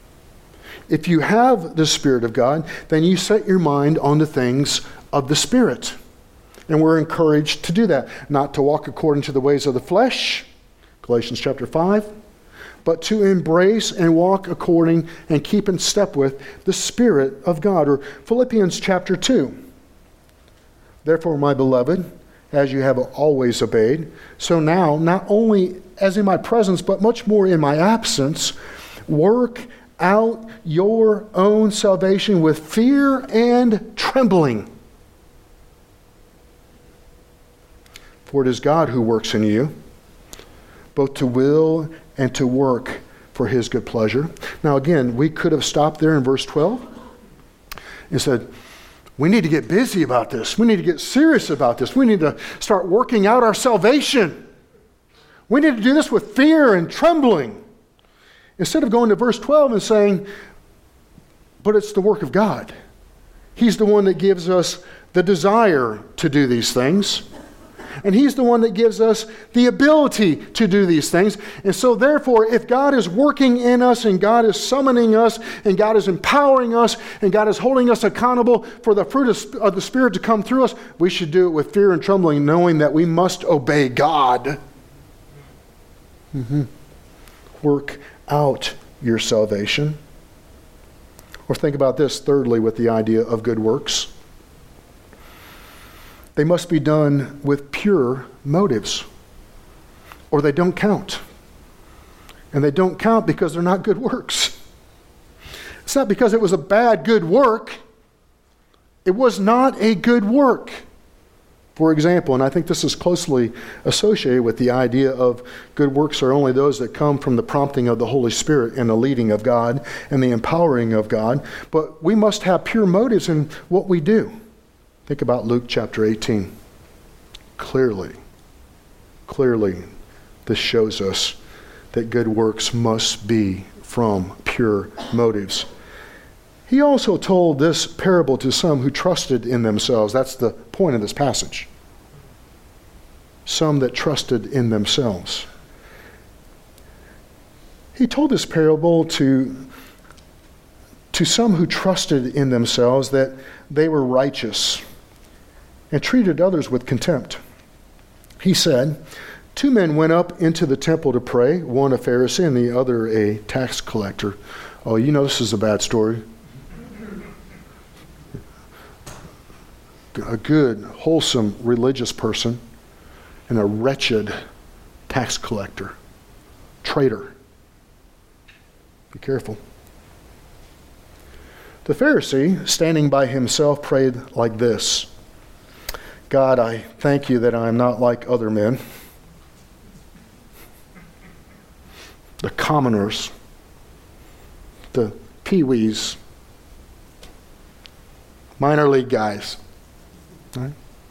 If you have the Spirit of God, then you set your mind on the things of the Spirit. And we're encouraged to do that. Not to walk according to the ways of the flesh, Galatians chapter 5, but to embrace and walk according and keep in step with the Spirit of God. Or Philippians chapter 2. Therefore, my beloved, as you have always obeyed, so now, not only as in my presence, but much more in my absence, work out your own salvation with fear and trembling. For it is God who works in you, both to will and to work for his good pleasure. Now again, we could have stopped there in verse 12 and said, we need to get busy about this. We need to get serious about this. We need to start working out our salvation. We need to do this with fear and trembling. Instead of going to verse 12 and saying, but it's the work of God. He's the one that gives us the desire to do these things. And he's the one that gives us the ability to do these things. And so therefore, if God is working in us and God is summoning us and God is empowering us and God is holding us accountable for the fruit of the Spirit to come through us, we should do it with fear and trembling, knowing that we must obey God. Work out your salvation. Or think about this, thirdly, with the idea of good works. They must be done with pure motives, or they don't count. And they don't count because they're not good works. It's not because it was a bad good work. It was not a good work. For example, and I think this is closely associated with the idea of good works are only those that come from the prompting of the Holy Spirit and the leading of God and the empowering of God. But we must have pure motives in what we do. Think about Luke chapter 18. Clearly, this shows us that good works must be from pure motives. He also told this parable to some who trusted in themselves. That's the point of this passage. Some that trusted in themselves. He told this parable to some who trusted in themselves that they were righteous and treated others with contempt. He said, 2 men went up into the temple to pray, one a Pharisee and the other a tax collector. Oh, you know this is a bad story. A good, wholesome, religious person and a wretched tax collector, traitor. Be careful. The Pharisee, standing by himself, prayed like this: God, I thank you that I am not like other men, the commoners, the peewees, minor league guys. Right?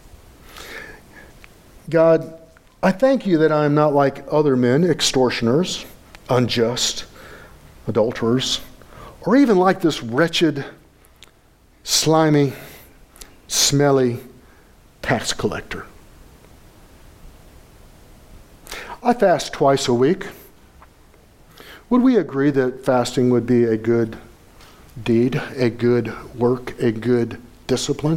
God, I thank you that I am not like other men, extortioners, unjust, adulterers, or even like this wretched, slimy, smelly tax collector. I fast twice a week. Would we agree that fasting would be a good deed, a good work, a good discipline?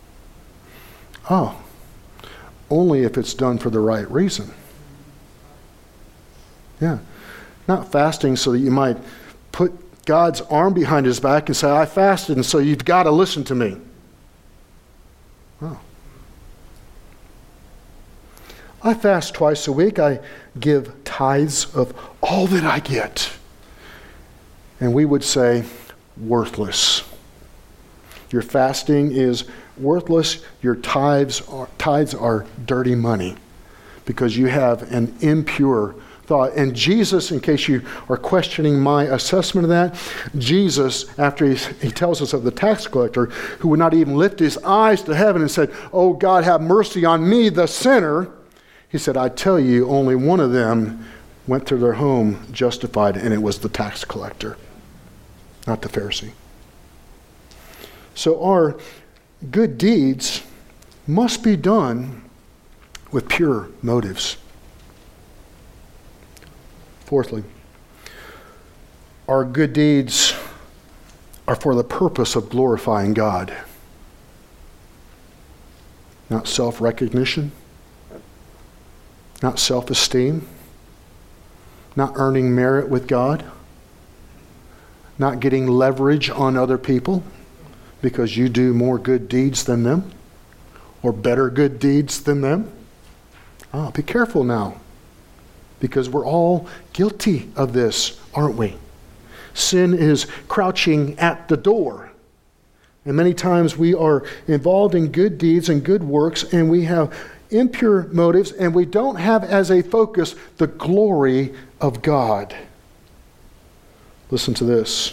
Oh, only if it's done for the right reason. Yeah. Not fasting so that you might put God's arm behind his back and say, I fasted and so you've got to listen to me. Oh. I fast twice a week. I give tithes of all that I get. And we would say, worthless. Your fasting is worthless. Your tithes are dirty money because you have an impure thought. And Jesus, in case you are questioning my assessment of that, Jesus, after he tells us of the tax collector who would not even lift his eyes to heaven and said, oh God, have mercy on me, the sinner. He said, I tell you, only one of them went to their home justified, and it was the tax collector, not the Pharisee. So our good deeds must be done with pure motives. Fourthly, our good deeds are for the purpose of glorifying God. Not self-recognition, not self-esteem, not earning merit with God, not getting leverage on other people because you do more good deeds than them or better good deeds than them. Be careful now, because we're all guilty of this, aren't we? Sin is crouching at the door. And many times we are involved in good deeds and good works, and we have impure motives, and we don't have as a focus the glory of God. Listen to this.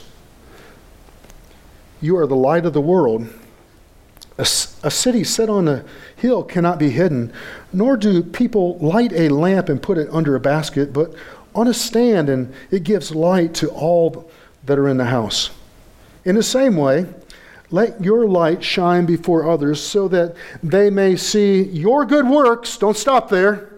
You are the light of the world. A city set on a hill cannot be hidden, nor do people light a lamp and put it under a basket, but on a stand, and it gives light to all that are in the house. In the same way, let your light shine before others so that they may see your good works. Don't stop there.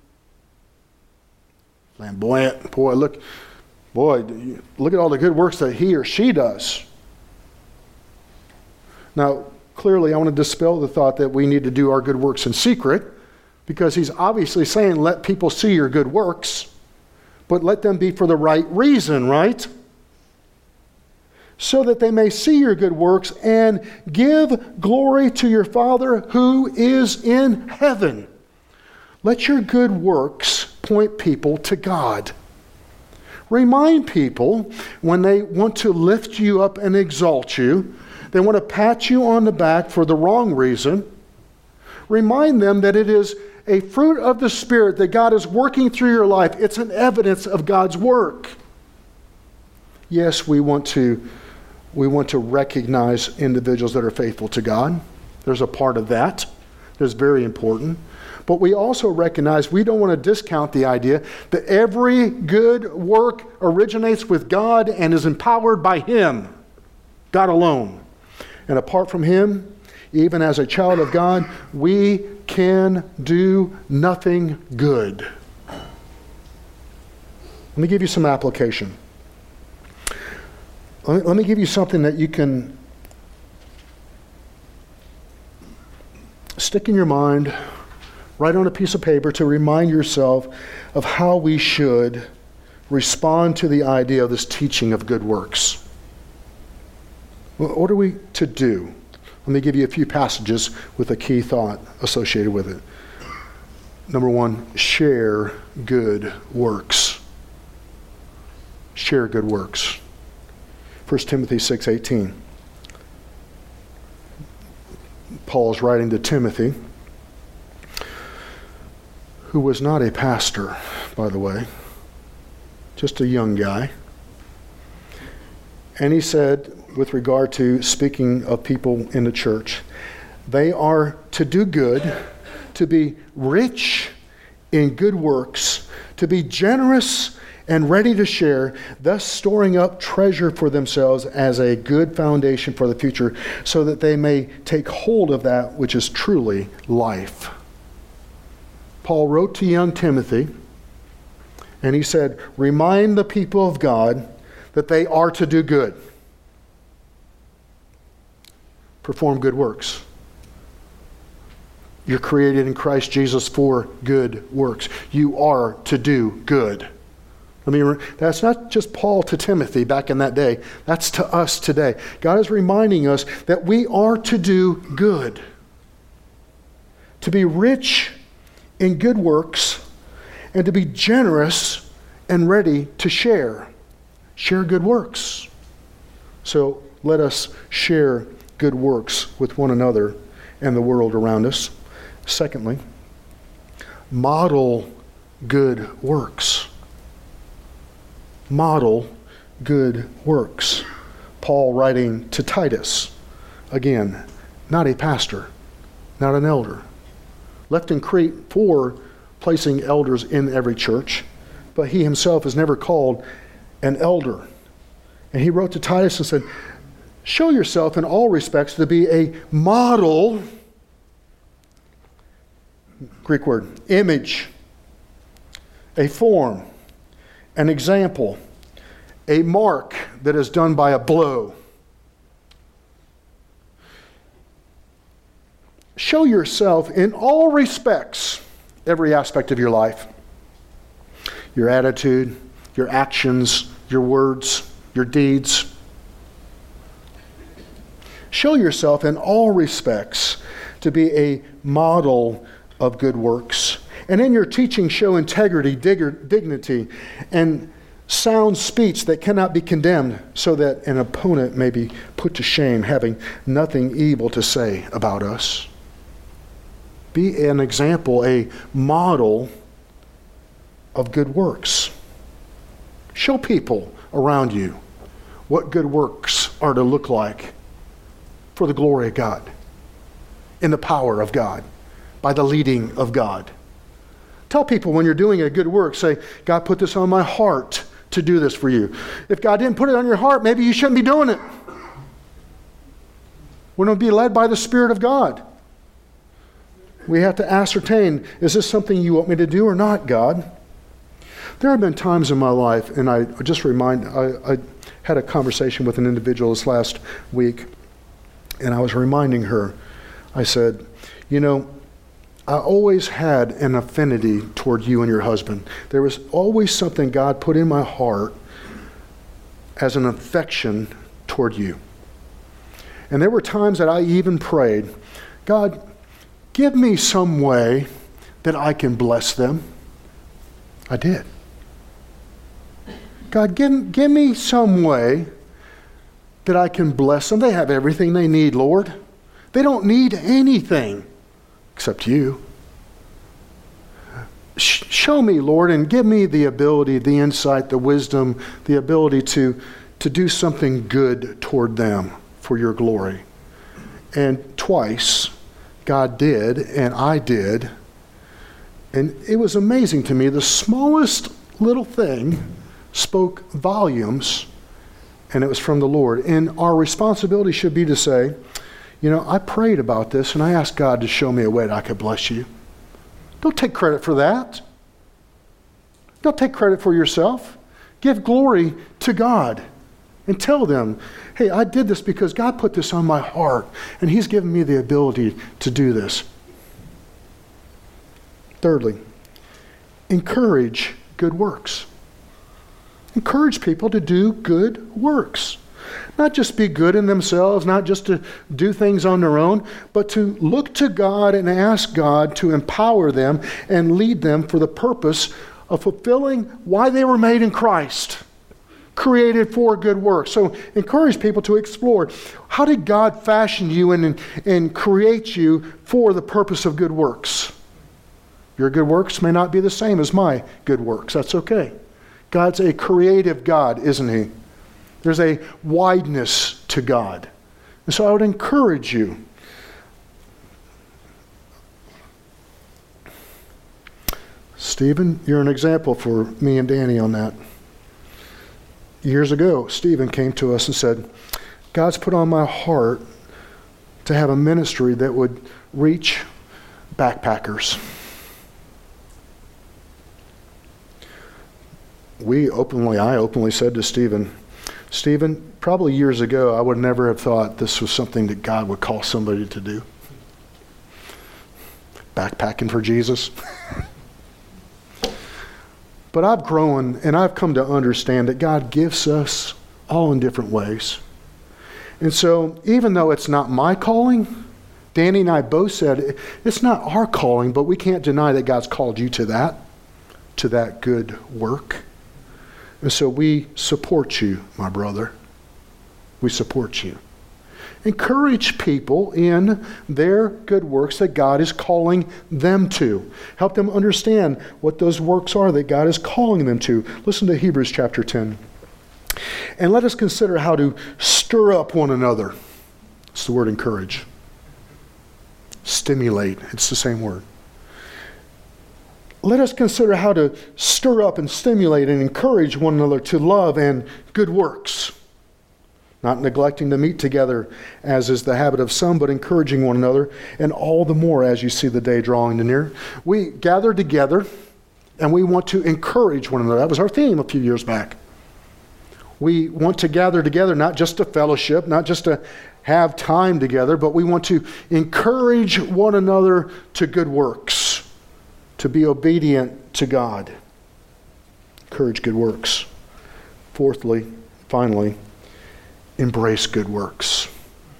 Flamboyant. Look at all the good works that he or she does. Now, clearly, I want to dispel the thought that we need to do our good works in secret, because he's obviously saying let people see your good works, but let them be for the right reason, right? so that they may see your good works and give glory to your Father who is in heaven. Let your good works point people to God. Remind people when they want to lift you up and exalt you, they want to pat you on the back for the wrong reason. Remind them that it is a fruit of the Spirit that God is working through your life. It's an evidence of God's work. Yes, we want to recognize individuals that are faithful to God. There's a part of that that's very important. But we also recognize we don't want to discount the idea that every good work originates with God and is empowered by Him, God alone. And apart from Him, even as a child of God, we can do nothing good. Let me give you some application. Let me give you something that you can stick in your mind, write on a piece of paper to remind yourself of how we should respond to the idea of this teaching of good works. What are we to do? Let me give you a few passages with a key thought associated with it. Number one, share good works. Share good works. 1 Timothy 6:18. Paul is writing to Timothy, who was not a pastor, by the way, just a young guy. And he said, with regard to speaking of people in the church, they are to do good, to be rich in good works, to be generous and ready to share, thus storing up treasure for themselves as a good foundation for the future, so that they may take hold of that which is truly life. Paul wrote to young Timothy, and he said, remind the people of God that they are to do good. Perform good works. You're created in Christ Jesus for good works. You are to do good. That's not just Paul to Timothy back in that day. That's to us today. God is reminding us that we are to do good. To be rich in good works, and to be generous and ready to share. Share good works. So let us share good works with one another and the world around us. Secondly, model good works. Model good works. Paul writing to Titus, again, not a pastor, not an elder. Left in Crete for placing elders in every church, but he himself is never called an elder. And he wrote to Titus and said, show yourself in all respects to be a model, Greek word, image, a form, an example, a mark that is done by a blow. Show yourself in all respects, every aspect of your life. Your attitude, your actions, your words, your deeds. Show yourself in all respects to be a model of good works. And in your teaching, show integrity, dignity, and sound speech that cannot be condemned, so that an opponent may be put to shame, having nothing evil to say about us. Be an example, a model of good works. Show people around you what good works are to look like for the glory of God, in the power of God, by the leading of God. Tell people when you're doing a good work, say, God put this on my heart to do this for you. If God didn't put it on your heart, maybe you shouldn't be doing it. We're going to be led by the Spirit of God. We have to ascertain, is this something you want me to do or not, God? There have been times in my life, and I had a conversation with an individual this last week, and I was reminding her, I said, I always had an affinity toward you and your husband. There was always something God put in my heart as an affection toward you. And there were times that I even prayed, God, give me some way that I can bless them. I did. God, give me some way that I can bless them. They have everything they need, Lord. They don't need anything except you. Show me, Lord, and give me the ability, the insight, the wisdom, the ability to do something good toward them for your glory. And twice, God did, and I did. And it was amazing to me. The smallest little thing spoke volumes, and it was from the Lord. And our responsibility should be to say, I prayed about this, and I asked God to show me a way that I could bless you. Don't take credit for that. Don't take credit for yourself. Give glory to God. And tell them, hey, I did this because God put this on my heart, and He's given me the ability to do this. Thirdly, encourage good works. Encourage people to do good works. Not just be good in themselves, not just to do things on their own, but to look to God and ask God to empower them and lead them for the purpose of fulfilling why they were made in Christ, created for good works. So encourage people to explore, how did God fashion you and create you for the purpose of good works? Your good works may not be the same as my good works. That's okay. God's a creative God, isn't He? There's a wideness to God. And so I would encourage you. Stephen, you're an example for me and Danny on that. Years ago, Stephen came to us and said, God's put on my heart to have a ministry that would reach backpackers. I openly said to Stephen, probably years ago, I would never have thought this was something that God would call somebody to do. Backpacking for Jesus. But I've grown and I've come to understand that God gives us all in different ways. And so even though it's not my calling, Danny and I both said it's not our calling, but we can't deny that God's called you to that good work. And so we support you, my brother. We support you. Encourage people in their good works that God is calling them to. Help them understand what those works are that God is calling them to. Listen to Hebrews chapter 10. And let us consider how to stir up one another. It's the word encourage. Stimulate. It's the same word. Let us consider how to stir up and stimulate and encourage one another to love and good works. Not neglecting to meet together, as is the habit of some, but encouraging one another, and all the more as you see the day drawing near. We gather together, and we want to encourage one another. That was our theme a few years back. We want to gather together, not just to fellowship, not just to have time together, but we want to encourage one another to good works, to be obedient to God. Encourage good works. Fourthly, finally, embrace good works.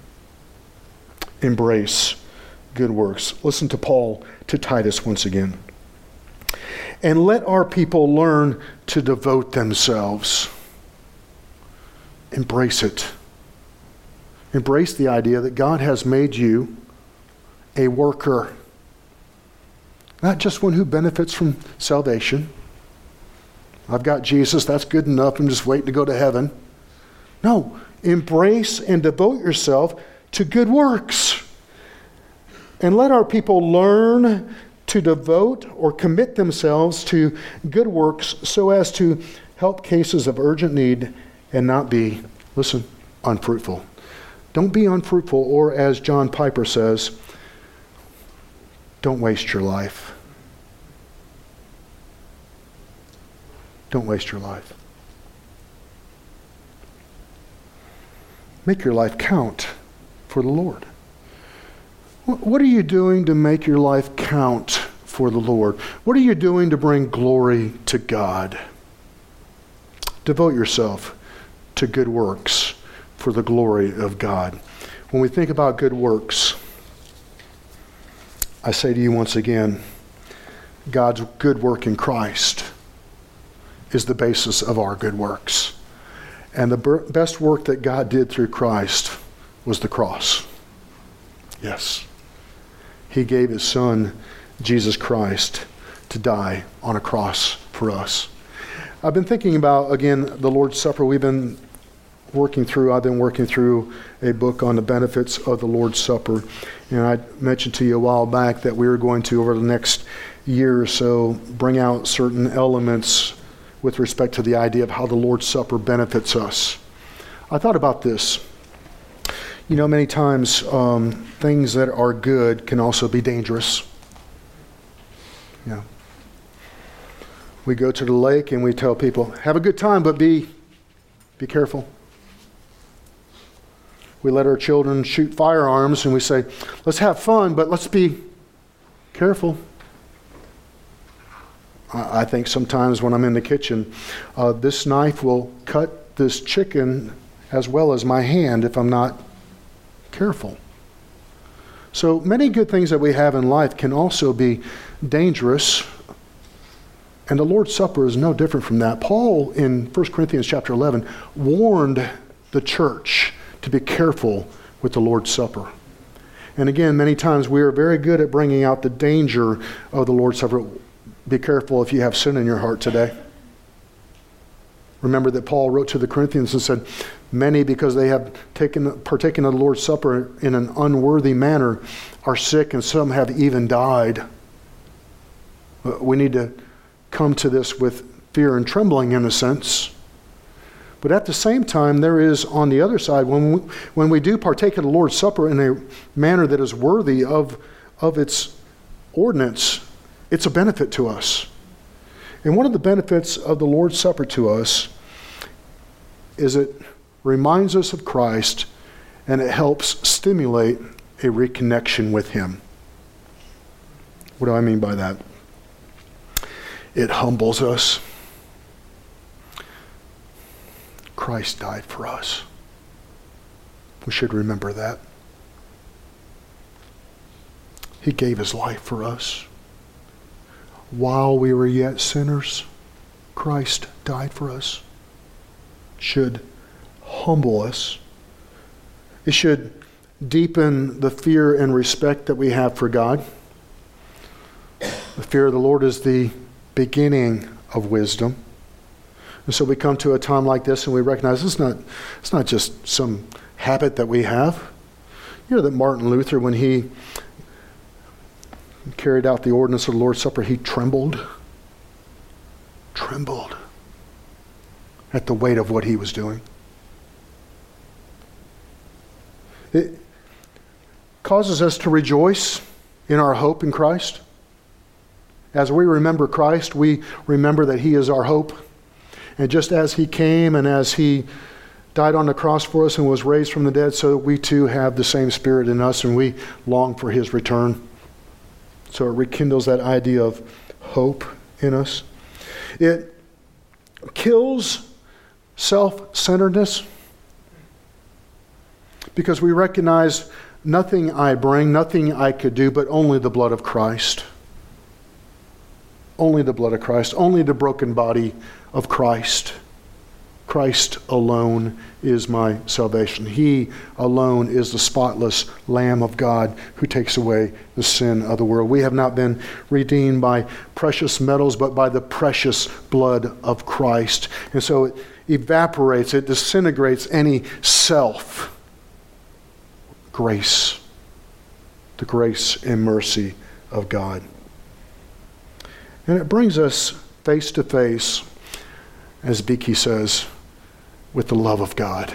Embrace good works. Listen to Paul to Titus once again. And let our people learn to devote themselves. Embrace it. Embrace the idea that God has made you a worker. Not just one who benefits from salvation. I've got Jesus, that's good enough, I'm just waiting to go to heaven. No, embrace and devote yourself to good works. And let our people learn to devote or commit themselves to good works so as to help cases of urgent need and not be, listen, unfruitful. Don't be unfruitful, or as John Piper says, don't waste your life. Don't waste your life. Make your life count for the Lord. What are you doing to make your life count for the Lord? What are you doing to bring glory to God? Devote yourself to good works for the glory of God. When we think about good works, I say to you once again, God's good work in Christ is the basis of our good works. And the best work that God did through Christ was the cross. Yes. He gave his Son, Jesus Christ, to die on a cross for us. I've been thinking about, again, the Lord's Supper. I've been working through a book on the benefits of the Lord's Supper. And I mentioned to you a while back that we were going to, over the next year or so, bring out certain elements with respect to the idea of how the Lord's Supper benefits us. I thought about this. You know, many times things that are good can also be dangerous. Yeah. We go to the lake and we tell people, have a good time, but be careful. We let our children shoot firearms and we say, let's have fun, but let's be careful. I think sometimes when I'm in the kitchen, this knife will cut this chicken as well as my hand if I'm not careful. So many good things that we have in life can also be dangerous, and the Lord's Supper is no different from that. Paul in 1 Corinthians chapter 11 warned the church to be careful with the Lord's Supper. And again, many times we are very good at bringing out the danger of the Lord's Supper. Be careful if you have sin in your heart today. Remember that Paul wrote to the Corinthians and said, many, because they have partaken of the Lord's Supper in an unworthy manner, are sick, and some have even died. We need to come to this with fear and trembling, in a sense. But at the same time, there is, on the other side, when we do partake of the Lord's Supper in a manner that is worthy of its ordinance, it's a benefit to us. And one of the benefits of the Lord's Supper to us is it reminds us of Christ, and it helps stimulate a reconnection with him. What do I mean by that? It humbles us. Christ died for us. We should remember that. He gave his life for us. While we were yet sinners, Christ died for us. It should humble us. It should deepen the fear and respect that we have for God. The fear of the Lord is the beginning of wisdom. And so we come to a time like this and we recognize it's not just some habit that we have. You know that Martin Luther, when he carried out the ordinance of the Lord's Supper, he trembled at the weight of what he was doing. It causes us to rejoice in our hope in Christ. As we remember Christ, we remember that he is our hope. And just as he came and as he died on the cross for us and was raised from the dead, so we too have the same spirit in us, and we long for his return. So it rekindles that idea of hope in us. It kills self-centeredness, because we recognize nothing I bring, nothing I could do, but only the blood of Christ. Only the blood of Christ, only the broken body of Christ. Christ alone is my salvation. He alone is the spotless Lamb of God who takes away the sin of the world. We have not been redeemed by precious metals, but by the precious blood of Christ. And so it evaporates, it disintegrates any self. Grace, the grace and mercy of God. And it brings us face to face, as Beeke says, with the love of God.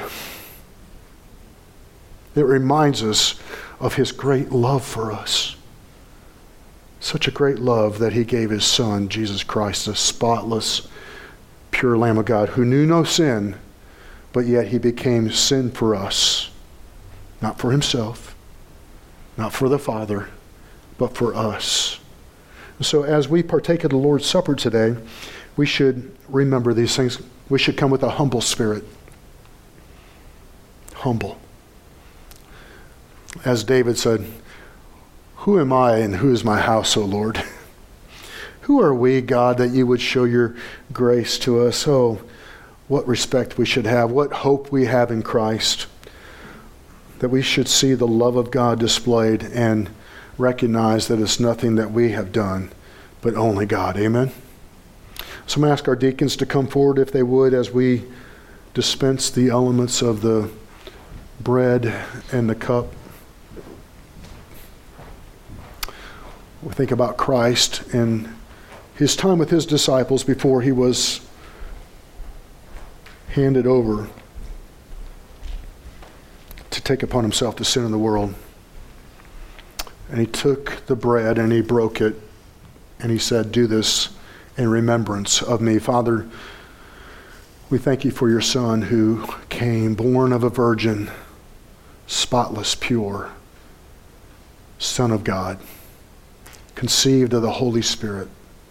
It reminds us of his great love for us. Such a great love that he gave his Son, Jesus Christ, the spotless, pure Lamb of God, who knew no sin, but yet he became sin for us. Not for himself, not for the Father, but for us. So as we partake of the Lord's Supper today, we should remember these things. We should come with a humble spirit. humble. As David said, "Who am I and who is my house, O Lord?" Who are we, God, that you would show your grace to us? Oh, what respect we should have, what hope we have in Christ, that we should see the love of God displayed and recognize that it's nothing that we have done, but only God. Amen? So I'm going to ask our deacons to come forward, if they would, as we dispense the elements of the bread and the cup. We think about Christ and his time with his disciples before he was handed over to take upon himself the sin of the world. And he took the bread and he broke it and he said, "Do this in remembrance of me." Father, we thank you for your Son who came, born of a virgin, spotless, pure, Son of God, conceived of the Holy Spirit,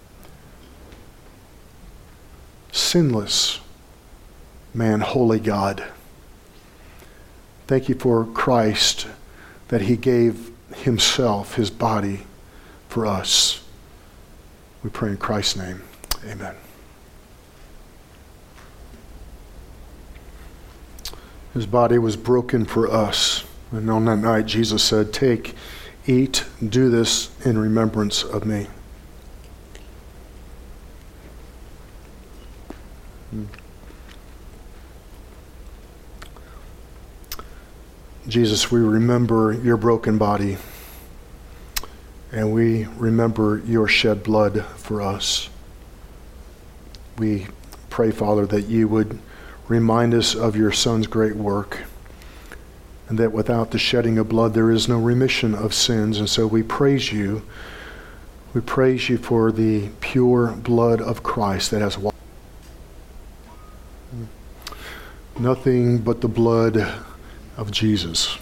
sinless man, holy God. Thank you for Christ, that he gave himself, his body, for us. We pray in Christ's name. Amen. His body was broken for us. And on that night, Jesus said, "Take, eat, do this in remembrance of me." Jesus, we remember your broken body, and we remember your shed blood for us. We pray, Father, that you would remind us of your Son's great work, and that without the shedding of blood there is no remission of sins. And so we praise you. We praise you for the pure blood of Christ that has washed. Nothing but the blood of Jesus.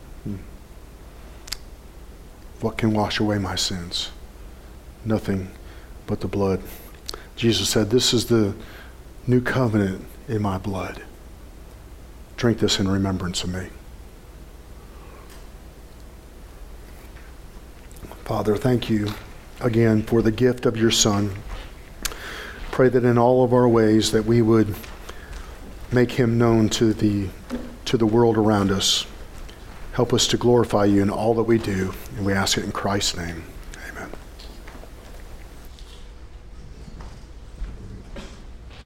What can wash away my sins? Nothing but the blood. Jesus said, "This is the new covenant in my blood. Drink this in remembrance of me." Father, thank you again for the gift of your Son. Pray that in all of our ways that we would make him known to the world around us. Help us to glorify you in all that we do, and we ask it in Christ's name.